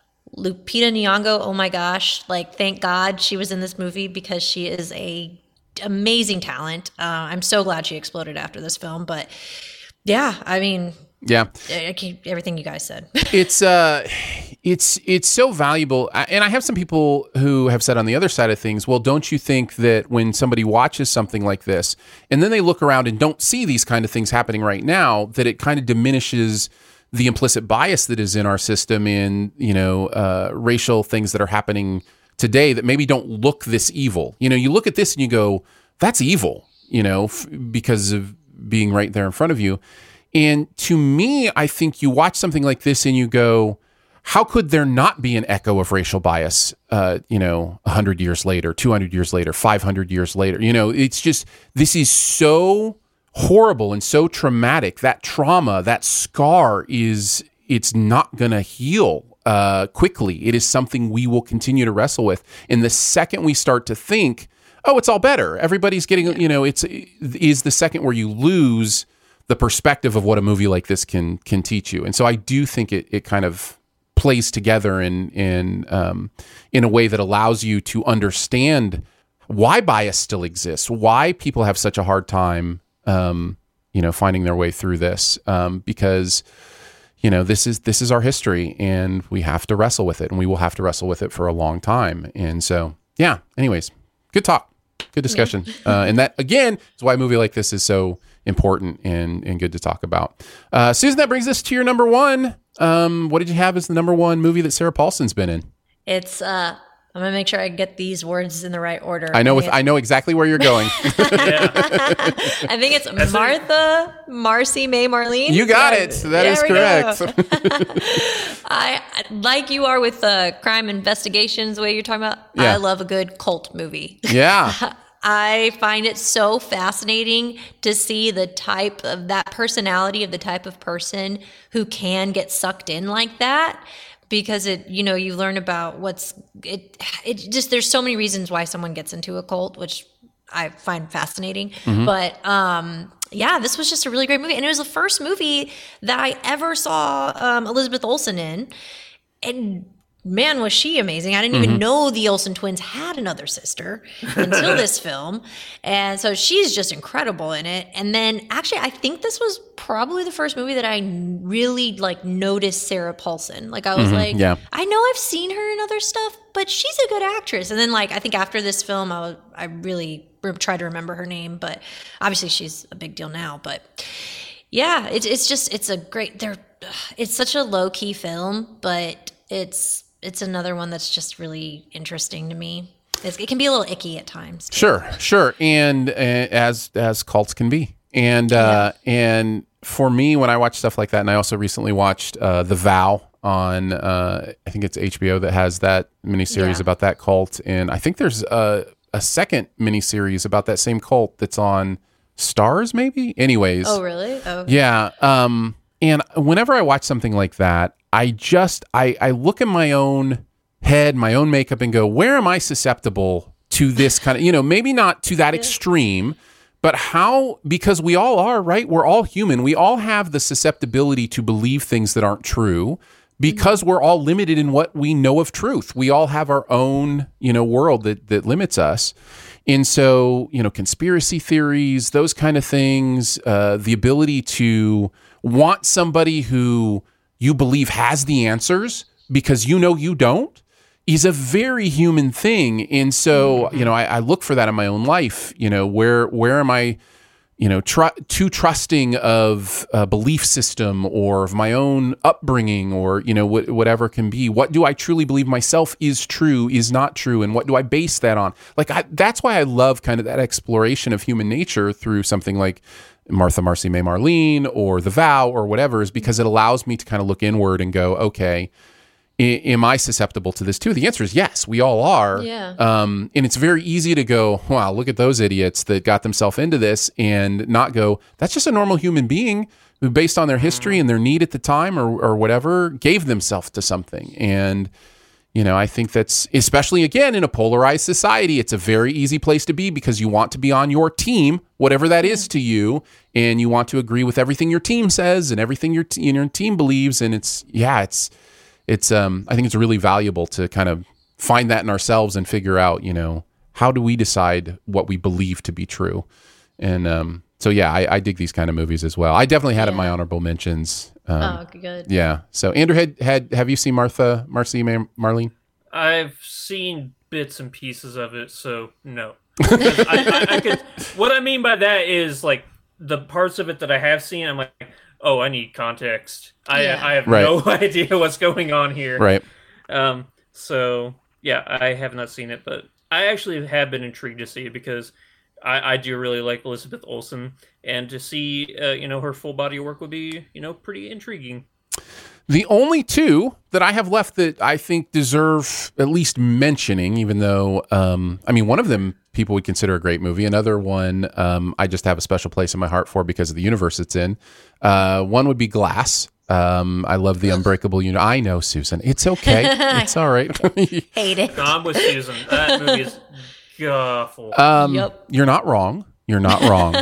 Speaker 5: Lupita Nyong'o, oh my gosh, like thank God she was in this movie because she is a amazing talent. Uh, I'm so glad she exploded after this film, but yeah, I mean,
Speaker 3: yeah,
Speaker 5: I keep everything you guys said.
Speaker 3: it's uh, it's it's so valuable, and I have some people who have said on the other side of things, well, don't you think that when somebody watches something like this, and then they look around and don't see these kind of things happening right now, that it kind of diminishes the implicit bias that is in our system in, you know, uh, racial things that are happening today that maybe don't look this evil. You know, you look at this and you go, that's evil, you know, f- because of being right there in front of you. And to me, I think you watch something like this and you go, how could there not be an echo of racial bias, uh, you know, one hundred years later, two hundred years later, five hundred years later? You know, it's just, this is so horrible and so traumatic. That trauma, that scar is, it's not going to heal uh, quickly. It is something we will continue to wrestle with. And the second we start to think, oh, it's all better, everybody's getting, you know, it's is the second where you lose the perspective of what a movie like this can can teach you. And so I do think it it kind of plays together in in um, in a way that allows you to understand why bias still exists, why people have such a hard time, um, you know, finding their way through this, um, because you know this is this is our history, and we have to wrestle with it, and we will have to wrestle with it for a long time. And so, yeah. Anyways, good talk. Good discussion. Yeah. uh, and that, again, is why a movie like this is so important and, and good to talk about. Uh, Susan, that brings us to your number one. Um, what did you have as the number one movie that Sarah Paulson's been in?
Speaker 5: It's, uh, I'm going to make sure I get these words in the right order.
Speaker 3: I know
Speaker 5: I,
Speaker 3: with, I know exactly where you're going.
Speaker 5: I think it's That's Martha, it. Marcy, May, Marlene.
Speaker 3: You got yeah. it. That there is correct.
Speaker 5: I like you are with uh, crime investigations, the way you're talking about. Yeah. I love a good cult movie.
Speaker 3: Yeah.
Speaker 5: I find it so fascinating to see the type of that personality of the type of person who can get sucked in like that. Because it, you know, you learn about what's it. It just there's so many reasons why someone gets into a cult, which I find fascinating. Mm-hmm. But um, yeah, this was just a really great movie, and it was the first movie that I ever saw um, Elizabeth Olsen in, and man, was she amazing. I didn't even mm-hmm. know the Olsen twins had another sister until this film. And so she's just incredible in it. And then actually, I think this was probably the first movie that I really like noticed Sarah Paulson. Like I was mm-hmm. like, yeah. I know I've seen her in other stuff, but she's a good actress. And then like, I think after this film, I was, I really tried to remember her name, but obviously she's a big deal now. But yeah, it, it's just, it's a great, they're, it's such a low key film, but it's, it's another one that's just really interesting to me. It's, it can be a little icky at times. Too.
Speaker 3: Sure, sure, and uh, as as cults can be, and uh, yeah. and for me, when I watch stuff like that, and I also recently watched uh, The Vow on, uh, I think it's H B O that has that miniseries yeah. about that cult, and I think there's a, a second miniseries about that same cult that's on Stars, maybe. Anyways,
Speaker 5: oh really? Oh,
Speaker 3: yeah. Um, and whenever I watch something like that, I just, I, I look at my own head, my own makeup and go, where am I susceptible to this kind of, you know, maybe not to that extreme, but how, because we all are, right? We're all human. We all have the susceptibility to believe things that aren't true because mm-hmm. we're all limited in what we know of truth. We all have our own, you know, world that, that limits us. And so, you know, conspiracy theories, those kind of things, uh, the ability to want somebody who you believe has the answers because you know you don't is a very human thing. And so, mm-hmm. you know, I, I look for that in my own life. You know, where where am I you know, tr- too trusting of a belief system or of my own upbringing or, you know, wh- whatever can be. What do I truly believe myself is true, is not true, and what do I base that on? Like, I, that's why I love kind of that exploration of human nature through something like Martha, Marcy, May, Marlene, or The Vow, or whatever, is because it allows me to kind of look inward and go, okay, am I susceptible to this too? The answer is yes, we all are.
Speaker 5: Yeah.
Speaker 3: Um, and it's very easy to go, wow, look at those idiots that got themselves into this, and not go, that's just a normal human being who, based on their history and their need at the time or, or whatever, gave themselves to something. And, you know, I think that's, especially again, in a polarized society, it's a very easy place to be because you want to be on your team, whatever that is to you, and you want to agree with everything your team says and everything your, t- your team believes. And it's, yeah, it's, It's um I think it's really valuable to kind of find that in ourselves and figure out, you know, how do we decide what we believe to be true? And um so yeah, I, I dig these kind of movies as well. I definitely had yeah. it in my honorable mentions. Um,
Speaker 5: oh, good.
Speaker 3: Yeah. So Andrew, had had have you seen Martha, Marcy, Mar- Marlene?
Speaker 4: I've seen bits and pieces of it, so no. I, I, I could. What I mean by that is like the parts of it that I have seen, I'm like, oh, I need context. I yeah. I have
Speaker 3: right.
Speaker 4: no idea what's going on here.
Speaker 3: Right.
Speaker 4: Um. So yeah, I have not seen it, but I actually have been intrigued to see it because I, I do really like Elizabeth Olsen, and to see uh, you know her full body of work would be you know pretty intriguing.
Speaker 3: The only two that I have left that I think deserve at least mentioning, even though, um, I mean, one of them people would consider a great movie. Another one um, I just have a special place in my heart for because of the universe it's in. Uh, one would be Glass. Um, I love the Unbreakable Unit. I know, Susan. It's okay. It's all right.
Speaker 5: Hate it.
Speaker 4: I'm with Susan. That movie is awful.
Speaker 3: Um,
Speaker 5: yep.
Speaker 3: You're not wrong. You're not wrong.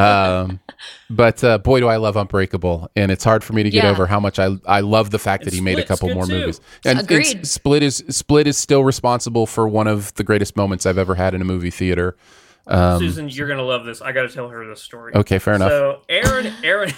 Speaker 3: um, but uh, boy, do I love Unbreakable, and it's hard for me to get
Speaker 5: yeah.
Speaker 3: over how much I I love the fact that
Speaker 4: and
Speaker 3: he made a couple more
Speaker 4: too.
Speaker 3: movies. And,
Speaker 5: Agreed.
Speaker 3: and Split is Split is still responsible for one of the greatest moments I've ever had in a movie theater. Um,
Speaker 4: Susan, you're gonna love this. I got to tell her this story.
Speaker 3: Okay, fair enough.
Speaker 4: So Aaron, Aaron,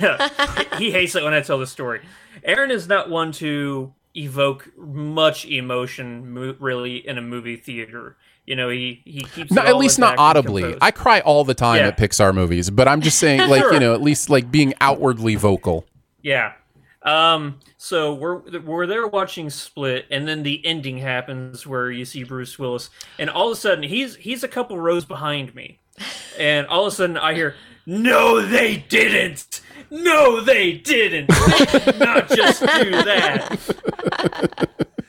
Speaker 4: he hates it when I tell this story. Aaron is not one to evoke much emotion, mo- really, in a movie theater. You know, he he keeps
Speaker 3: no,
Speaker 4: it
Speaker 3: at
Speaker 4: all
Speaker 3: least not
Speaker 4: intact and
Speaker 3: audibly.
Speaker 4: composed.
Speaker 3: I cry all the time
Speaker 4: Yeah.
Speaker 3: at Pixar movies, but I'm just saying, like
Speaker 4: Sure.
Speaker 3: you know, at least like being outwardly vocal.
Speaker 4: Yeah. Um. So we're we're there watching Split, and then the ending happens where you see Bruce Willis, and all of a sudden he's he's a couple rows behind me, and all of a sudden I hear, "No, they didn't. No, they didn't. They did not just do that."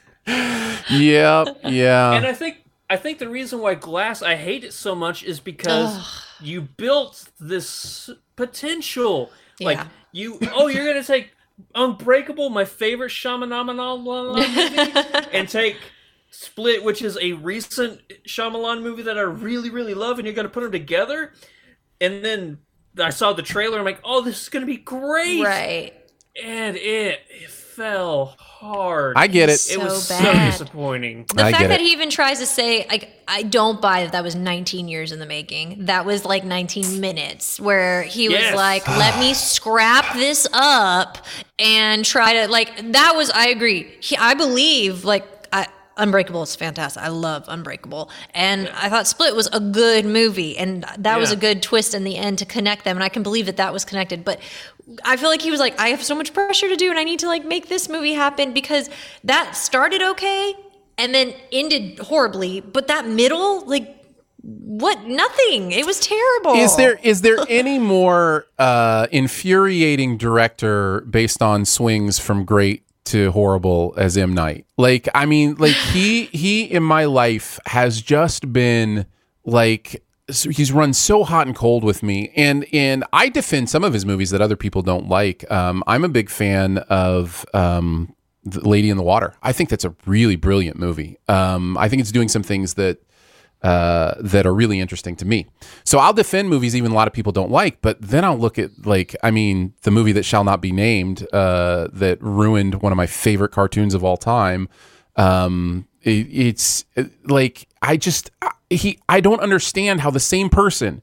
Speaker 3: Yeah, yeah.
Speaker 4: And I think I think the reason why Glass I hate it so much is because Ugh. you built this potential.
Speaker 5: Yeah.
Speaker 4: Like you, oh, you're gonna take Unbreakable, my favorite Shyamalan movie, and take Split, which is a recent Shyamalan movie that I really, really love, and you're gonna put them together. And then I saw the trailer. I'm like, oh, this is gonna be great,
Speaker 5: Right.
Speaker 4: And it, it fell hard.
Speaker 3: I get it.
Speaker 5: So
Speaker 4: It was
Speaker 5: bad.
Speaker 4: so disappointing.
Speaker 5: The
Speaker 3: I
Speaker 5: fact
Speaker 3: get
Speaker 5: that
Speaker 3: it.
Speaker 5: he even tries to say, like, I don't buy that that was nineteen years in the making. That was like nineteen minutes where he
Speaker 4: Yes.
Speaker 5: was like, let me scrap this up and try to, like, that was, I agree. He, I believe, like, I, Unbreakable is fantastic. I love Unbreakable. And I thought Split was a good movie. And that was
Speaker 4: Yeah.
Speaker 5: a good twist in the end to connect them. And I can believe that that was connected. But I feel like he was like, I have so much pressure to do and I need to like make this movie happen because that started okay and then ended horribly. But that middle, like, what? Nothing. It was terrible.
Speaker 3: Is there is there any more uh, infuriating director based on swings from great to horrible as M. Night? Like, I mean, like he he in my life has just been like, so he's run so hot and cold with me, and and I defend some of his movies that other people don't like. Um, I'm a big fan of um, The Lady in the Water. I think that's a really brilliant movie. Um, I think it's doing some things that. Uh, that are really interesting to me. So I'll defend movies even a lot of people don't like, but then I'll look at, like, I mean, the movie that shall not be named, uh, that ruined one of my favorite cartoons of all time. Um, it, it's like, I just, he, I don't understand how the same person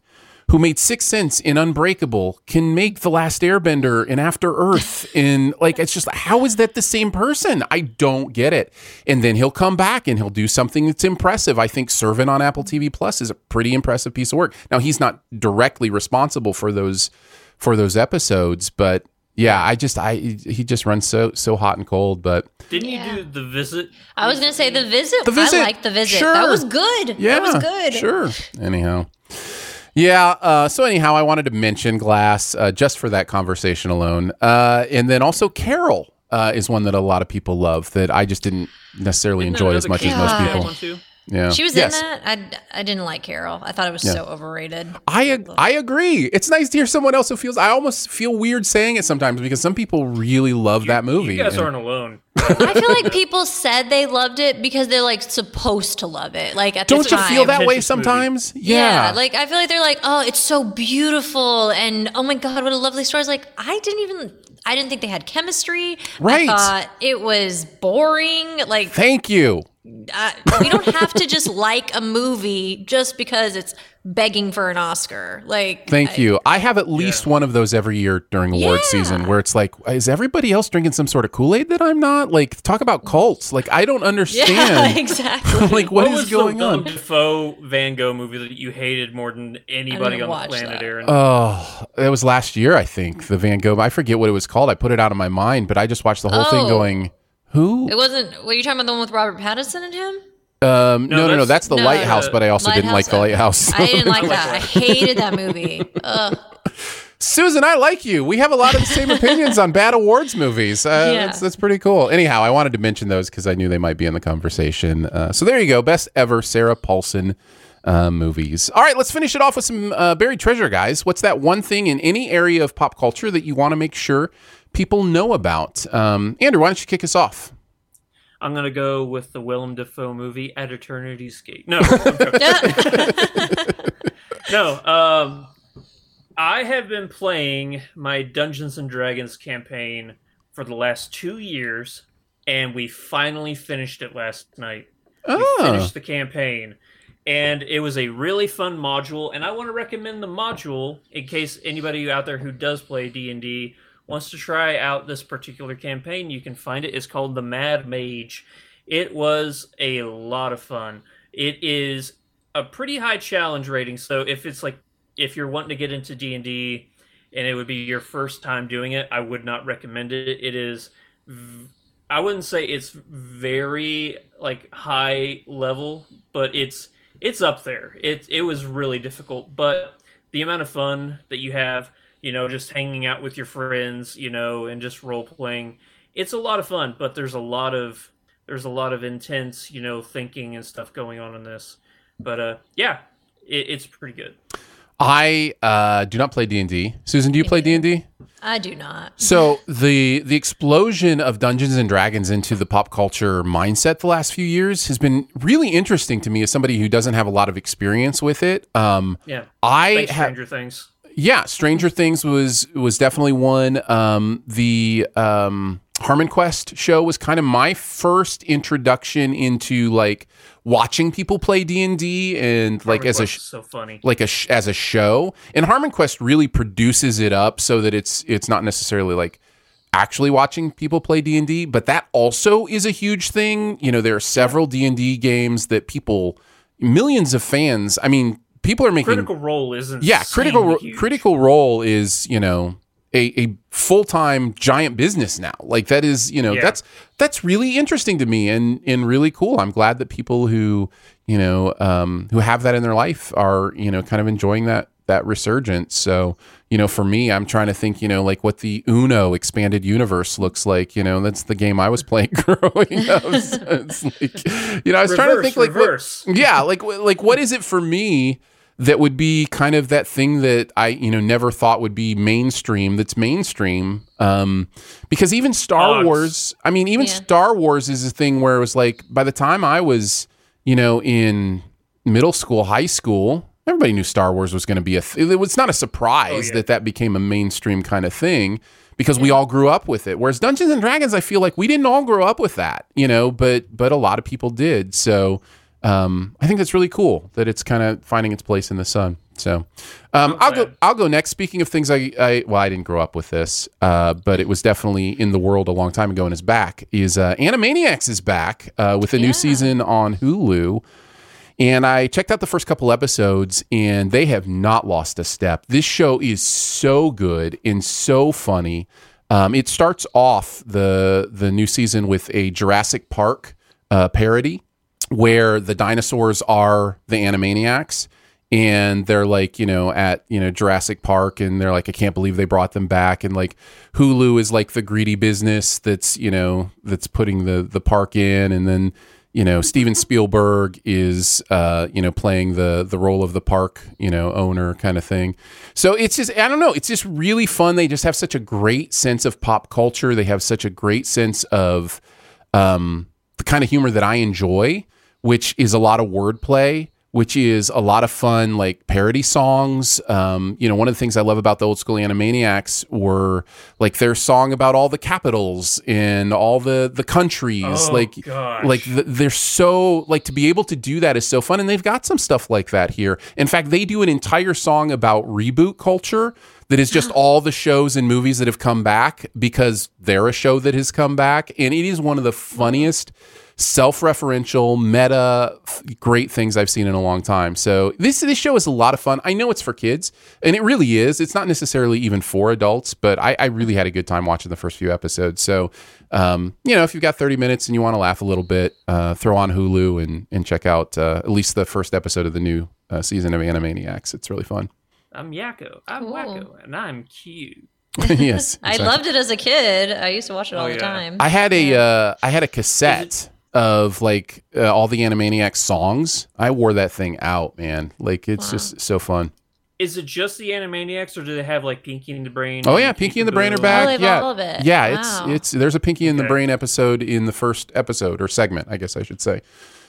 Speaker 3: who made Sixth Sense in Unbreakable can make The Last Airbender in After Earth in like it's just how is that the same person? I don't get it. And then he'll come back and he'll do something that's impressive. I think Servant on Apple T V Plus is a pretty impressive piece of work. Now he's not directly responsible for those for those episodes, but yeah, I just I he just runs so so hot and cold. But
Speaker 4: didn't
Speaker 5: Yeah.
Speaker 4: you do The Visit?
Speaker 5: I was gonna say The Visit.
Speaker 3: The Visit.
Speaker 5: I liked The Visit.
Speaker 3: Sure.
Speaker 5: That was good.
Speaker 3: Yeah,
Speaker 5: that was good.
Speaker 3: Sure. Anyhow. Yeah. Uh, so anyhow, I wanted to mention Glass uh, just for that conversation alone, uh, and then also Carol uh, is one that a lot of people love that I just didn't necessarily
Speaker 4: Isn't
Speaker 3: enjoy
Speaker 4: that
Speaker 3: as much as
Speaker 4: another
Speaker 3: most
Speaker 4: Kate
Speaker 3: people.
Speaker 4: one too?
Speaker 3: Yeah,
Speaker 5: She was
Speaker 3: Yes.
Speaker 5: in that. I, I didn't like Carol. I thought it was
Speaker 3: Yeah.
Speaker 5: so overrated.
Speaker 3: I ag- I agree. It's nice to hear someone else who feels. I almost feel weird saying it sometimes because some people really love that movie.
Speaker 4: You guys
Speaker 3: And-
Speaker 4: aren't alone.
Speaker 5: I feel like people said they loved it because they're like supposed to love it. Like at
Speaker 3: Don't
Speaker 5: the
Speaker 3: you
Speaker 5: time.
Speaker 3: feel that way
Speaker 4: Pretentious
Speaker 3: sometimes?
Speaker 5: Yeah. like I feel like they're like, oh, it's so beautiful, and oh my god, what a lovely story. It's like I didn't even, I didn't think they had chemistry.
Speaker 3: Right.
Speaker 5: I thought it was boring. Like
Speaker 3: Thank you.
Speaker 5: uh, we don't have to just like a movie just because it's begging for an Oscar. Like,
Speaker 3: Thank
Speaker 5: I-
Speaker 3: you. I have at least one of those every year during award
Speaker 5: Yeah.
Speaker 3: season where it's like, is everybody else drinking some sort of Kool-Aid that I'm not? Like, talk about cults. Like, I don't
Speaker 5: Yeah,
Speaker 3: understand.
Speaker 5: exactly.
Speaker 3: Like, what
Speaker 4: was
Speaker 3: is going
Speaker 4: the
Speaker 3: on?
Speaker 4: Willem Dafoe Van Gogh movie that you hated more than anybody
Speaker 5: didn't
Speaker 4: on
Speaker 5: watch
Speaker 4: the planet,
Speaker 5: that.
Speaker 4: Aaron?
Speaker 3: Oh, that was last year, I think. The Van Gogh. I forget what it was called. I put it out of my mind, but I just watched the whole thing
Speaker 5: Oh.
Speaker 3: going, who?
Speaker 5: It wasn't. Were you talking about the one with Robert Pattinson and him?
Speaker 3: Um, no, no, no,
Speaker 4: that's-
Speaker 3: That's the
Speaker 5: No,
Speaker 3: Lighthouse,
Speaker 4: uh,
Speaker 3: but I also didn't like the Lighthouse.
Speaker 5: I didn't like that. I hated that movie. Ugh.
Speaker 3: Susan, I like you. We have a lot of the same opinions on bad awards movies. Uh,
Speaker 5: Yeah.
Speaker 3: that's, that's pretty cool. Anyhow, I wanted to mention those because I knew they might be in the conversation. Uh, so there you go. Best ever Sarah Paulson uh, movies. All right, let's finish it off with some uh, buried treasure, guys. What's that one thing in any area of pop culture that you want to make sure people know about? Um, Andrew, why don't you kick us off?
Speaker 4: I'm gonna go with the Willem Dafoe movie At Eternity's Gate. No, no. Um, I have been playing my Dungeons and Dragons campaign for the last two years, and we finally finished it last night. We
Speaker 3: Oh.
Speaker 4: finished the campaign, and it was a really fun module. And I want to recommend the module in case anybody out there who does play D and D wants to try out this particular campaign. You can find it. It's called the Mad Mage. It was a lot of fun. It is a pretty high challenge rating. So if it's like if you're wanting to get into D and D and it would be your first time doing it, I would not recommend it. It is v- I wouldn't say it's very like high level, but it's it's up there. It it was really difficult, but the amount of fun that you have, you know, just hanging out with your friends, you know, and just role playing, it's a lot of fun. But there's a lot of there's a lot of intense, you know, thinking and stuff going on in this. But uh, yeah, it, it's pretty good.
Speaker 3: I uh, do not play D and D. Susan, do you play D and D?
Speaker 5: I do not.
Speaker 3: So the the explosion of Dungeons and Dragons into the pop culture mindset the last few years has been really interesting to me as somebody who doesn't have a lot of experience with it. Um,
Speaker 4: Yeah,
Speaker 3: I
Speaker 4: Thanks,
Speaker 3: have.
Speaker 4: Stranger Things.
Speaker 3: Yeah, Stranger Things was was definitely one. Um, the um, Harmon Quest show was kind of my first introduction into like watching people play D and D and like
Speaker 4: Harmon
Speaker 3: as a
Speaker 4: Quest
Speaker 3: sh-
Speaker 4: is so funny.
Speaker 3: like a sh- as a show. And Harmon Quest really produces it up so that it's it's not necessarily like actually watching people play D and D, but that also is a huge thing. You know, there are several D and D games that people, millions of fans. I mean, people are making
Speaker 4: Critical Role isn't.
Speaker 3: yeah, critical Ro-
Speaker 4: huge.
Speaker 3: critical role is, you know, a, a full-time giant business now. Like that is, you know,
Speaker 4: Yeah.
Speaker 3: that's that's really interesting to me and and really cool. I'm glad that people who, you know, um, who have that in their life are, you know, kind of enjoying that that resurgence. So, you know, for me, I'm trying to think, you know, like what the Uno expanded universe looks like. You know, that's the game I was playing growing up. So it's like, you know, I was trying to
Speaker 4: Reverse,
Speaker 3: think like,
Speaker 4: reverse.
Speaker 3: what, yeah, like like what is it for me that would be kind of that thing that I, you know, never thought would be mainstream that's mainstream. Um, because even Star
Speaker 4: Dogs.
Speaker 3: Wars, I mean, even
Speaker 5: Yeah.
Speaker 3: Star Wars is a thing where it was like, by the time I was, you know, in middle school, high school, everybody knew Star Wars was going to be a, th- it was not a surprise
Speaker 4: Oh, yeah.
Speaker 3: that that became a mainstream kind of thing because we all grew up with it. Whereas Dungeons and Dragons, I feel like we didn't all grow up with that, you know, but, but a lot of people did. So, um, I think that's really cool that it's kind of finding its place in the sun. So um, I'll go. I'll go next. Speaking of things, I, I well, I didn't grow up with this, uh, but it was definitely in the world a long time ago and is back. Is uh, Animaniacs is back uh, with a yeah. new season on Hulu. And I checked out the first couple episodes, and they have not lost a step. This show is so good and so funny. Um, it starts off the the new season with a Jurassic Park uh, parody, where the dinosaurs are the Animaniacs, and they're like, you know, at you know Jurassic Park, and they're like, I can't believe they brought them back, and like Hulu is like the greedy business that's you know that's putting the the park in, and then. You know, Steven Spielberg is, uh, you know, playing the the role of the park, you know, owner kind of thing. So it's just, I don't know, it's just really fun. They just have such a great sense of pop culture. They have such a great sense of um, the kind of humor that I enjoy, which is a lot of wordplay, which is a lot of fun, like parody songs. Um, you know, one of the things I love about the old school Animaniacs were like their song about all the capitals and all the the countries.
Speaker 4: Oh,
Speaker 3: like,
Speaker 4: gosh.
Speaker 3: like the, they're so like to be able to do that is so fun, and they've got some stuff like that here. In fact, they do an entire song about reboot culture that is just all the shows and movies that have come back because they're a show that has come back, and it is one of the funniest. Self-referential, meta, great things I've seen in a long time. So this this show is a lot of fun. I know it's for kids, and it really is. It's not necessarily even for adults, but I, I really had a good time watching the first few episodes. So, um, you know, if you've got thirty minutes and you want to laugh a little bit, uh, throw on Hulu and and check out uh, at least the first episode of the new uh, season of Animaniacs. It's really fun.
Speaker 4: I'm Yakko. I'm
Speaker 5: Cool.
Speaker 4: Wacko, and I'm cute.
Speaker 3: Yes,
Speaker 5: I
Speaker 3: exactly.
Speaker 5: loved it as a kid. I used to watch it all
Speaker 4: Oh,
Speaker 5: the
Speaker 4: yeah.
Speaker 5: time.
Speaker 3: I had a uh, I had a cassette of like uh, all the Animaniacs songs. I wore that thing out, man. Like it's
Speaker 5: Wow.
Speaker 3: just so fun.
Speaker 4: Is it just the Animaniacs, or do they have like Pinky and the Brain?
Speaker 3: Oh yeah, Pinky and the Brain are
Speaker 4: Peekaboo?
Speaker 3: back.
Speaker 5: Oh, they have
Speaker 3: yeah,
Speaker 5: all of it.
Speaker 3: yeah.
Speaker 5: Wow.
Speaker 3: It's it's there's a Pinky and the
Speaker 4: Okay.
Speaker 3: Brain episode in the first episode or segment, I guess I should say.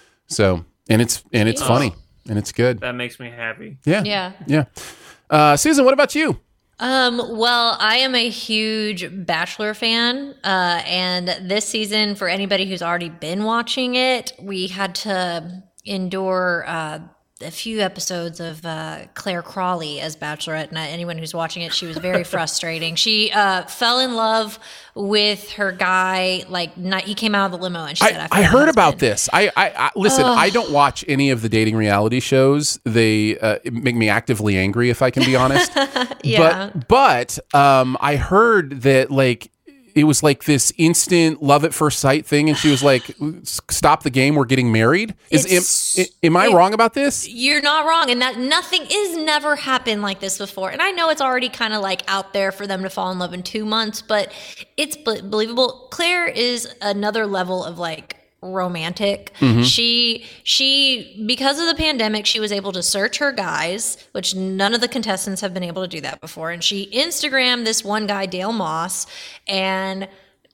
Speaker 3: So and it's and it's
Speaker 4: Oh.
Speaker 3: funny and it's good.
Speaker 4: That makes me happy.
Speaker 3: Yeah,
Speaker 5: Yeah.
Speaker 3: yeah. Uh, Susan, what about you?
Speaker 5: Um, well, I am a huge Bachelor fan, uh, and this season, for anybody who's already been watching it, we had to endure uh, a few episodes of uh, Claire Crawley as Bachelorette. And anyone who's watching it, she was very frustrating. She uh, fell in love with her guy. Like not, he came out of the limo, and she said,
Speaker 3: I,
Speaker 5: "I,
Speaker 3: I
Speaker 5: found my
Speaker 3: heard about
Speaker 5: husband."
Speaker 3: this. I, I, I listen.
Speaker 5: Ugh.
Speaker 3: I don't watch any of the dating reality shows. They uh, make me actively angry, if I can be honest.
Speaker 5: Yeah.
Speaker 3: But but um, I heard that like it was like this instant love at first sight thing, and she was like, "Stop the game. We're getting married." Is
Speaker 5: It's-
Speaker 3: am, am I
Speaker 5: it-
Speaker 3: wrong about this?
Speaker 5: You're not wrong, and that nothing is never happened like this before. And I know it's already kind of like out there for them to fall in love in two months, but it's b- believable. Claire is another level of like romantic.
Speaker 3: Mm-hmm.
Speaker 5: She she because of the pandemic, she was able to search her guys, which none of the contestants have been able to do that before. And she Instagrammed this one guy, Dale Moss, and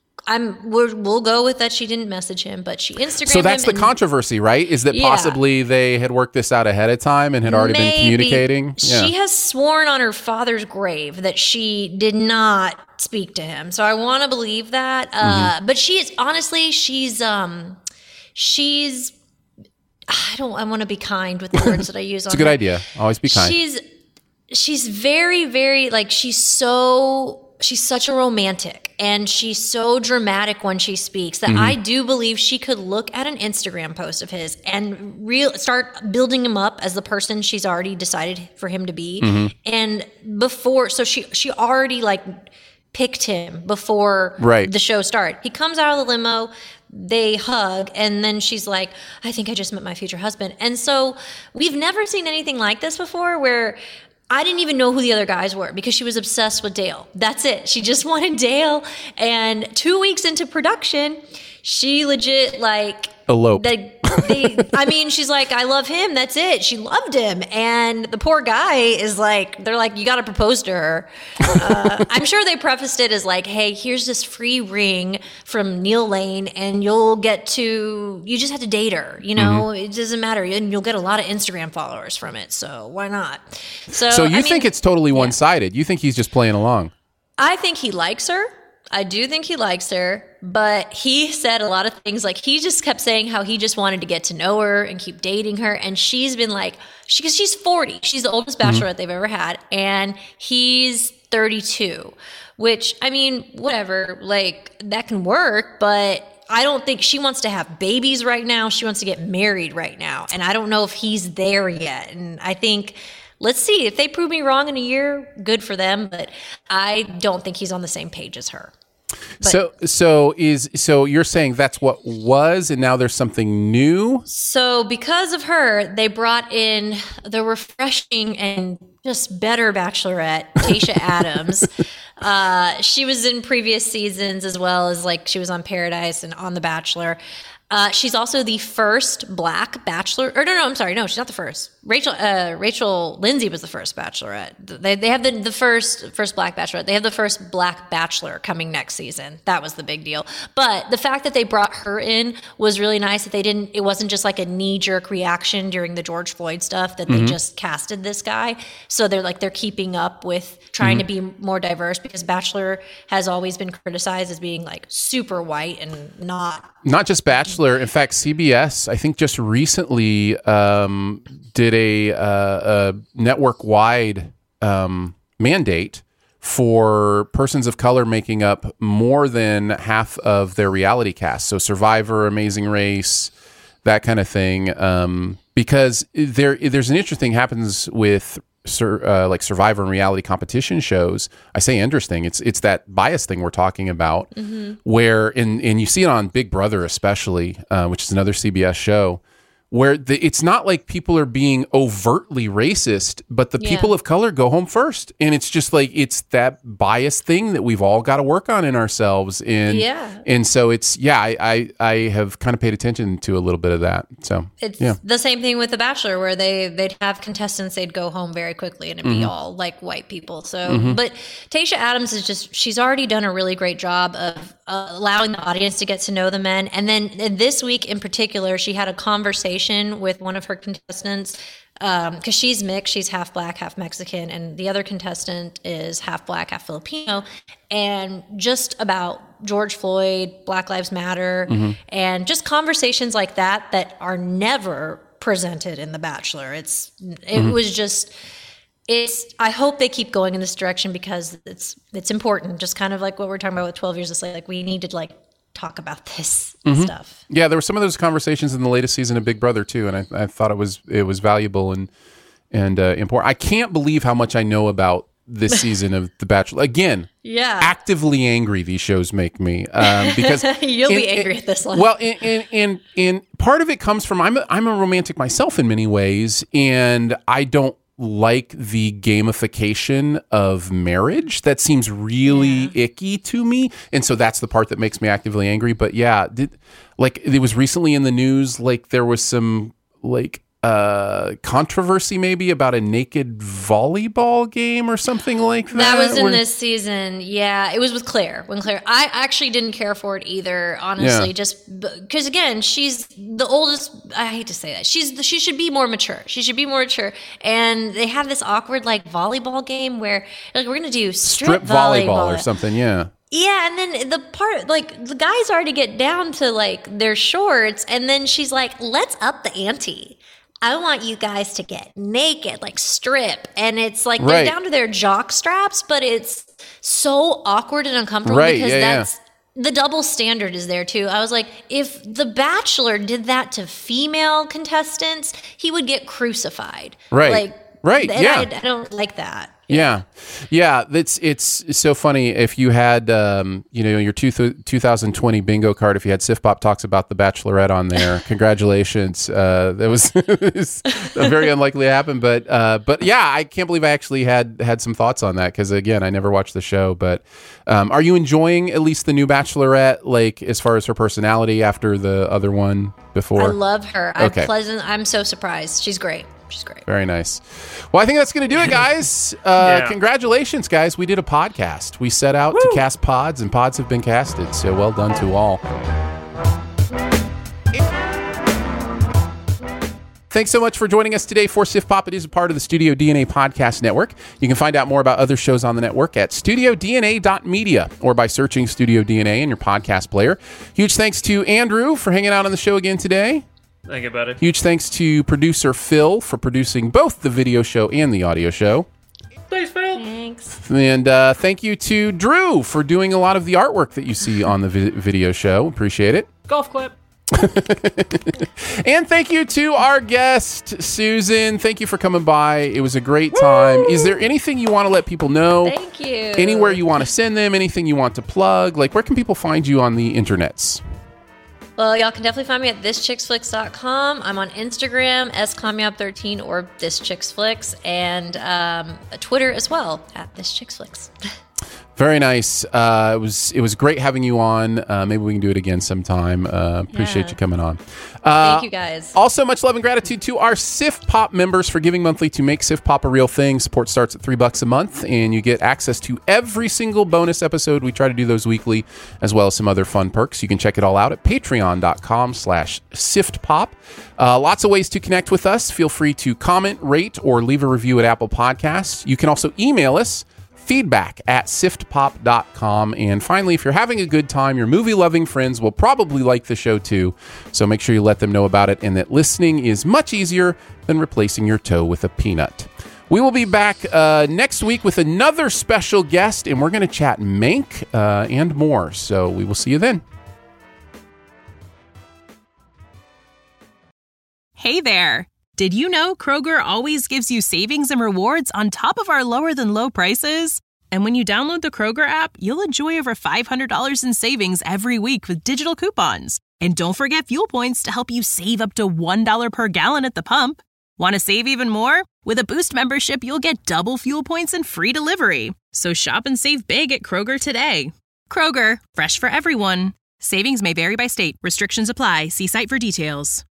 Speaker 5: I'm we're, we'll go with that. She didn't message him, but she Instagrammed
Speaker 3: So that's
Speaker 5: him
Speaker 3: the
Speaker 5: and-
Speaker 3: controversy, right? Is that
Speaker 5: Yeah.
Speaker 3: possibly they had worked this out ahead of time and had already been
Speaker 5: Maybe.
Speaker 3: communicating?
Speaker 5: She has sworn on her father's grave that she did not speak to him. So I want to believe that. Uh,
Speaker 3: Mm-hmm.
Speaker 5: but she is honestly, she's um, she's. I don't. I want to be kind with the words that I use.
Speaker 3: It's
Speaker 5: on
Speaker 3: a good
Speaker 5: her.
Speaker 3: idea. Always be kind.
Speaker 5: She's she's very very like she's so. She's such a romantic, and she's so dramatic when she speaks that
Speaker 3: Mm-hmm.
Speaker 5: I do believe she could look at an Instagram post of his and real start building him up as the person she's already decided for him to be.
Speaker 3: Mm-hmm.
Speaker 5: And before, so she she already like picked him before
Speaker 3: Right.
Speaker 5: the show started. He comes out of the limo, they hug, and then she's like, I think I just met my future husband. And so we've never seen anything like this before where I didn't even know who the other guys were because she was obsessed with Dale. That's it. She just wanted Dale. And two weeks into production, she legit like
Speaker 3: Eloped.
Speaker 5: They, they, I mean, she's like, I love him. That's it. She loved him. And the poor guy is like, they're like, you got to propose to her. Uh, I'm sure they prefaced it as like, hey, here's this free ring from Neil Lane, and you'll get to, you just have to date her. You know,
Speaker 3: Mm-hmm.
Speaker 5: it doesn't matter. And you'll get a lot of Instagram followers from it. So why not? So,
Speaker 3: So you
Speaker 5: I
Speaker 3: think
Speaker 5: mean,
Speaker 3: it's totally one-sided? You think he's just playing along?
Speaker 5: I think he likes her. I do think he likes her, but he said a lot of things. Like, he just kept saying how he just wanted to get to know her and keep dating her. And she's been like, she, because she's forty. She's the oldest bachelorette mm-hmm. they've ever had. And he's thirty-two, which, I mean, whatever, like, that can work. But I don't think she wants to have babies right now. She wants to get married right now. And I don't know if he's there yet. And I think... Let's see. If they prove me wrong in a year, good for them. But I don't think he's on the same page as her. But,
Speaker 3: so, so is so you're saying that's what was, and now there's something new?
Speaker 5: So because of her, they brought in the refreshing and just better Bachelorette, Tayshia Adams. Uh, she was in previous seasons as well as like she was on Paradise and on The Bachelor. Uh, she's also the first Black Bachelor. Or no, no, I'm sorry. No, she's not the first. Rachel uh, Rachel Lindsay was the first Bachelorette. They they have the, the first first Black Bachelorette. They have the first Black Bachelor coming next season. That was the big deal. But the fact that they brought her in was really nice. That they didn't. It wasn't just like a knee jerk reaction during the George Floyd stuff. That mm-hmm. they just casted this guy. So they're like they're keeping up with trying mm-hmm. to be more diverse, because Bachelor has always been criticized as being like super white and not
Speaker 3: not just Bachelor. In fact, C B S, I think just recently um, did a, uh, a network-wide um, mandate for persons of color making up more than half of their reality cast. So Survivor, Amazing Race, that kind of thing. Um, because there, there's an interesting happens with Sur, uh, like Survivor and reality competition shows. I say interesting. It's it's that bias thing we're talking about, mm-hmm. where and and you see it on Big Brother especially, uh, which is another C B S show, where the, it's not like people are being overtly racist, but the yeah. people of color go home first, and it's just like it's that bias thing that we've all got to work on in ourselves. And
Speaker 5: yeah,
Speaker 3: and so it's yeah, I, I I have kind of paid attention to a little bit of that. So
Speaker 5: it's
Speaker 3: yeah.
Speaker 5: the same thing with The Bachelor, where they they'd have contestants, they'd go home very quickly, and it'd be mm-hmm. all like white people. So, mm-hmm. but Tayshia Adams is just she's already done a really great job of uh, allowing the audience to get to know the men. And then and this week in particular, she had a conversation with one of her contestants, because um, she's mixed, she's half Black, half Mexican, and the other contestant is half Black, half Filipino, and just about George Floyd, Black Lives Matter, mm-hmm. and just conversations like that that are never presented in The Bachelor. It's it mm-hmm. was just it's I hope they keep going in this direction, because it's it's important, just kind of like what we're talking about with twelve Years a Slave. Like, we need to like talk about this mm-hmm. stuff.
Speaker 3: Yeah, there were some of those conversations in the latest season of Big Brother too, and I, I thought it was it was valuable and and uh, important. I can't believe how much I know about this season of The Bachelor. Again,
Speaker 5: yeah,
Speaker 3: actively angry these shows make me, um, because
Speaker 5: you'll
Speaker 3: and,
Speaker 5: be angry
Speaker 3: and,
Speaker 5: at this one.
Speaker 3: Well, and, and and and part of it comes from I'm a, I'm a romantic myself in many ways, and I don't like the gamification of marriage. That seems really yeah. icky to me, and so that's the part that makes me actively angry. But yeah, did, like it was recently in the news, like there was some like uh controversy maybe about a naked volleyball game or something like that.
Speaker 5: That was in
Speaker 3: where...
Speaker 5: this season. Yeah, it was with Claire. When Claire, I actually didn't care for it either, honestly, yeah. just because again, she's the oldest. I hate to say that. She's she should be more mature. She should be more mature. And they have this awkward like volleyball game where like we're gonna do strip,
Speaker 3: strip volleyball,
Speaker 5: volleyball
Speaker 3: or something. Yeah.
Speaker 5: Yeah, and then the part, like, the guys already get down to, like, their shorts, and then she's like, let's up the ante. I want you guys to get naked, like, strip. And it's like,
Speaker 3: right.
Speaker 5: they're down to their jock straps, but it's so awkward and uncomfortable
Speaker 3: right,
Speaker 5: because
Speaker 3: yeah,
Speaker 5: that's,
Speaker 3: yeah.
Speaker 5: the double standard is there, too. I was like, if The Bachelor did that to female contestants, he would get crucified.
Speaker 3: Right,
Speaker 5: like,
Speaker 3: right,
Speaker 5: and
Speaker 3: yeah.
Speaker 5: I, I don't like that.
Speaker 3: Yeah. Yeah. That's, it's so funny. If you had, um, you know, your two, two thousand twenty bingo card, if you had Sif Pop talks about The Bachelorette on there, congratulations. Uh, that was, was very unlikely to happen, but, uh, but yeah, I can't believe I actually had, had some thoughts on that. Cause again, I never watched the show, but, um, are you enjoying at least the new Bachelorette, like as far as her personality after the other one before?
Speaker 5: I love her. I'm
Speaker 3: okay.
Speaker 5: pleasant. I'm so surprised. She's great. She's great.
Speaker 3: Very nice. Well, I think that's going to do it, guys. Uh, yeah. Congratulations, guys. We did a podcast. We set out Woo! to cast pods, and pods have been casted. So well done to all. Thanks so much for joining us today for Sif Pop. It is a part of the Studio D N A Podcast Network. You can find out more about other shows on the network at studio d n a dot media or by searching Studio D N A in your podcast player. Huge thanks to Andrew for hanging out on the show again today.
Speaker 4: Thank you, buddy.
Speaker 3: Huge thanks to producer Phil for producing both the video show and the audio show.
Speaker 4: Thanks, Phil.
Speaker 5: Thanks.
Speaker 3: And uh, thank you to Drew for doing a lot of the artwork that you see on the vi- video show. Appreciate it.
Speaker 4: Golf clap.
Speaker 3: And thank you to our guest, Susan. Thank you for coming by. It was a great time. Woo! Is there anything you want to let people know?
Speaker 5: Thank you.
Speaker 3: Anywhere you want to send them? Anything you want to plug? Like, where can people find you on the internets?
Speaker 5: Well, y'all can definitely find me at this chicks flicks dot com. I'm on Instagram, s comyab thirteen or thischicksflix, and um, Twitter as well, at thischicksflix.
Speaker 3: Very nice. Uh, it was it was great having you on. Uh, maybe we can do it again sometime. Uh, appreciate
Speaker 5: Yeah.
Speaker 3: you coming on. Uh,
Speaker 5: Thank you, guys.
Speaker 3: Also, much love and gratitude to our Sif Pop members for giving monthly to make Sif Pop a real thing. Support starts at three bucks a month, and you get access to every single bonus episode. We try to do those weekly, as well as some other fun perks. You can check it all out at patreon.com slash siftpop. Uh, lots of ways to connect with us. Feel free to comment, rate, or leave a review at Apple Podcasts. You can also email us, feedback at siftpop dot com. And finally, if you're having a good time, your movie-loving friends will probably like the show too. So make sure you let them know about it and that listening is much easier than replacing your toe with a peanut. We will be back uh, next week with another special guest, and we're going to chat Mank uh, and more. So we will see you then.
Speaker 1: Hey there. Did you know Kroger always gives you savings and rewards on top of our lower than low prices? And when you download the Kroger app, you'll enjoy over five hundred dollars in savings every week with digital coupons. And don't forget fuel points to help you save up to one dollar per gallon at the pump. Want to save even more? With a Boost membership, you'll get double fuel points and free delivery. So shop and save big at Kroger today. Kroger, fresh for everyone. Savings may vary by state. Restrictions apply. See site for details.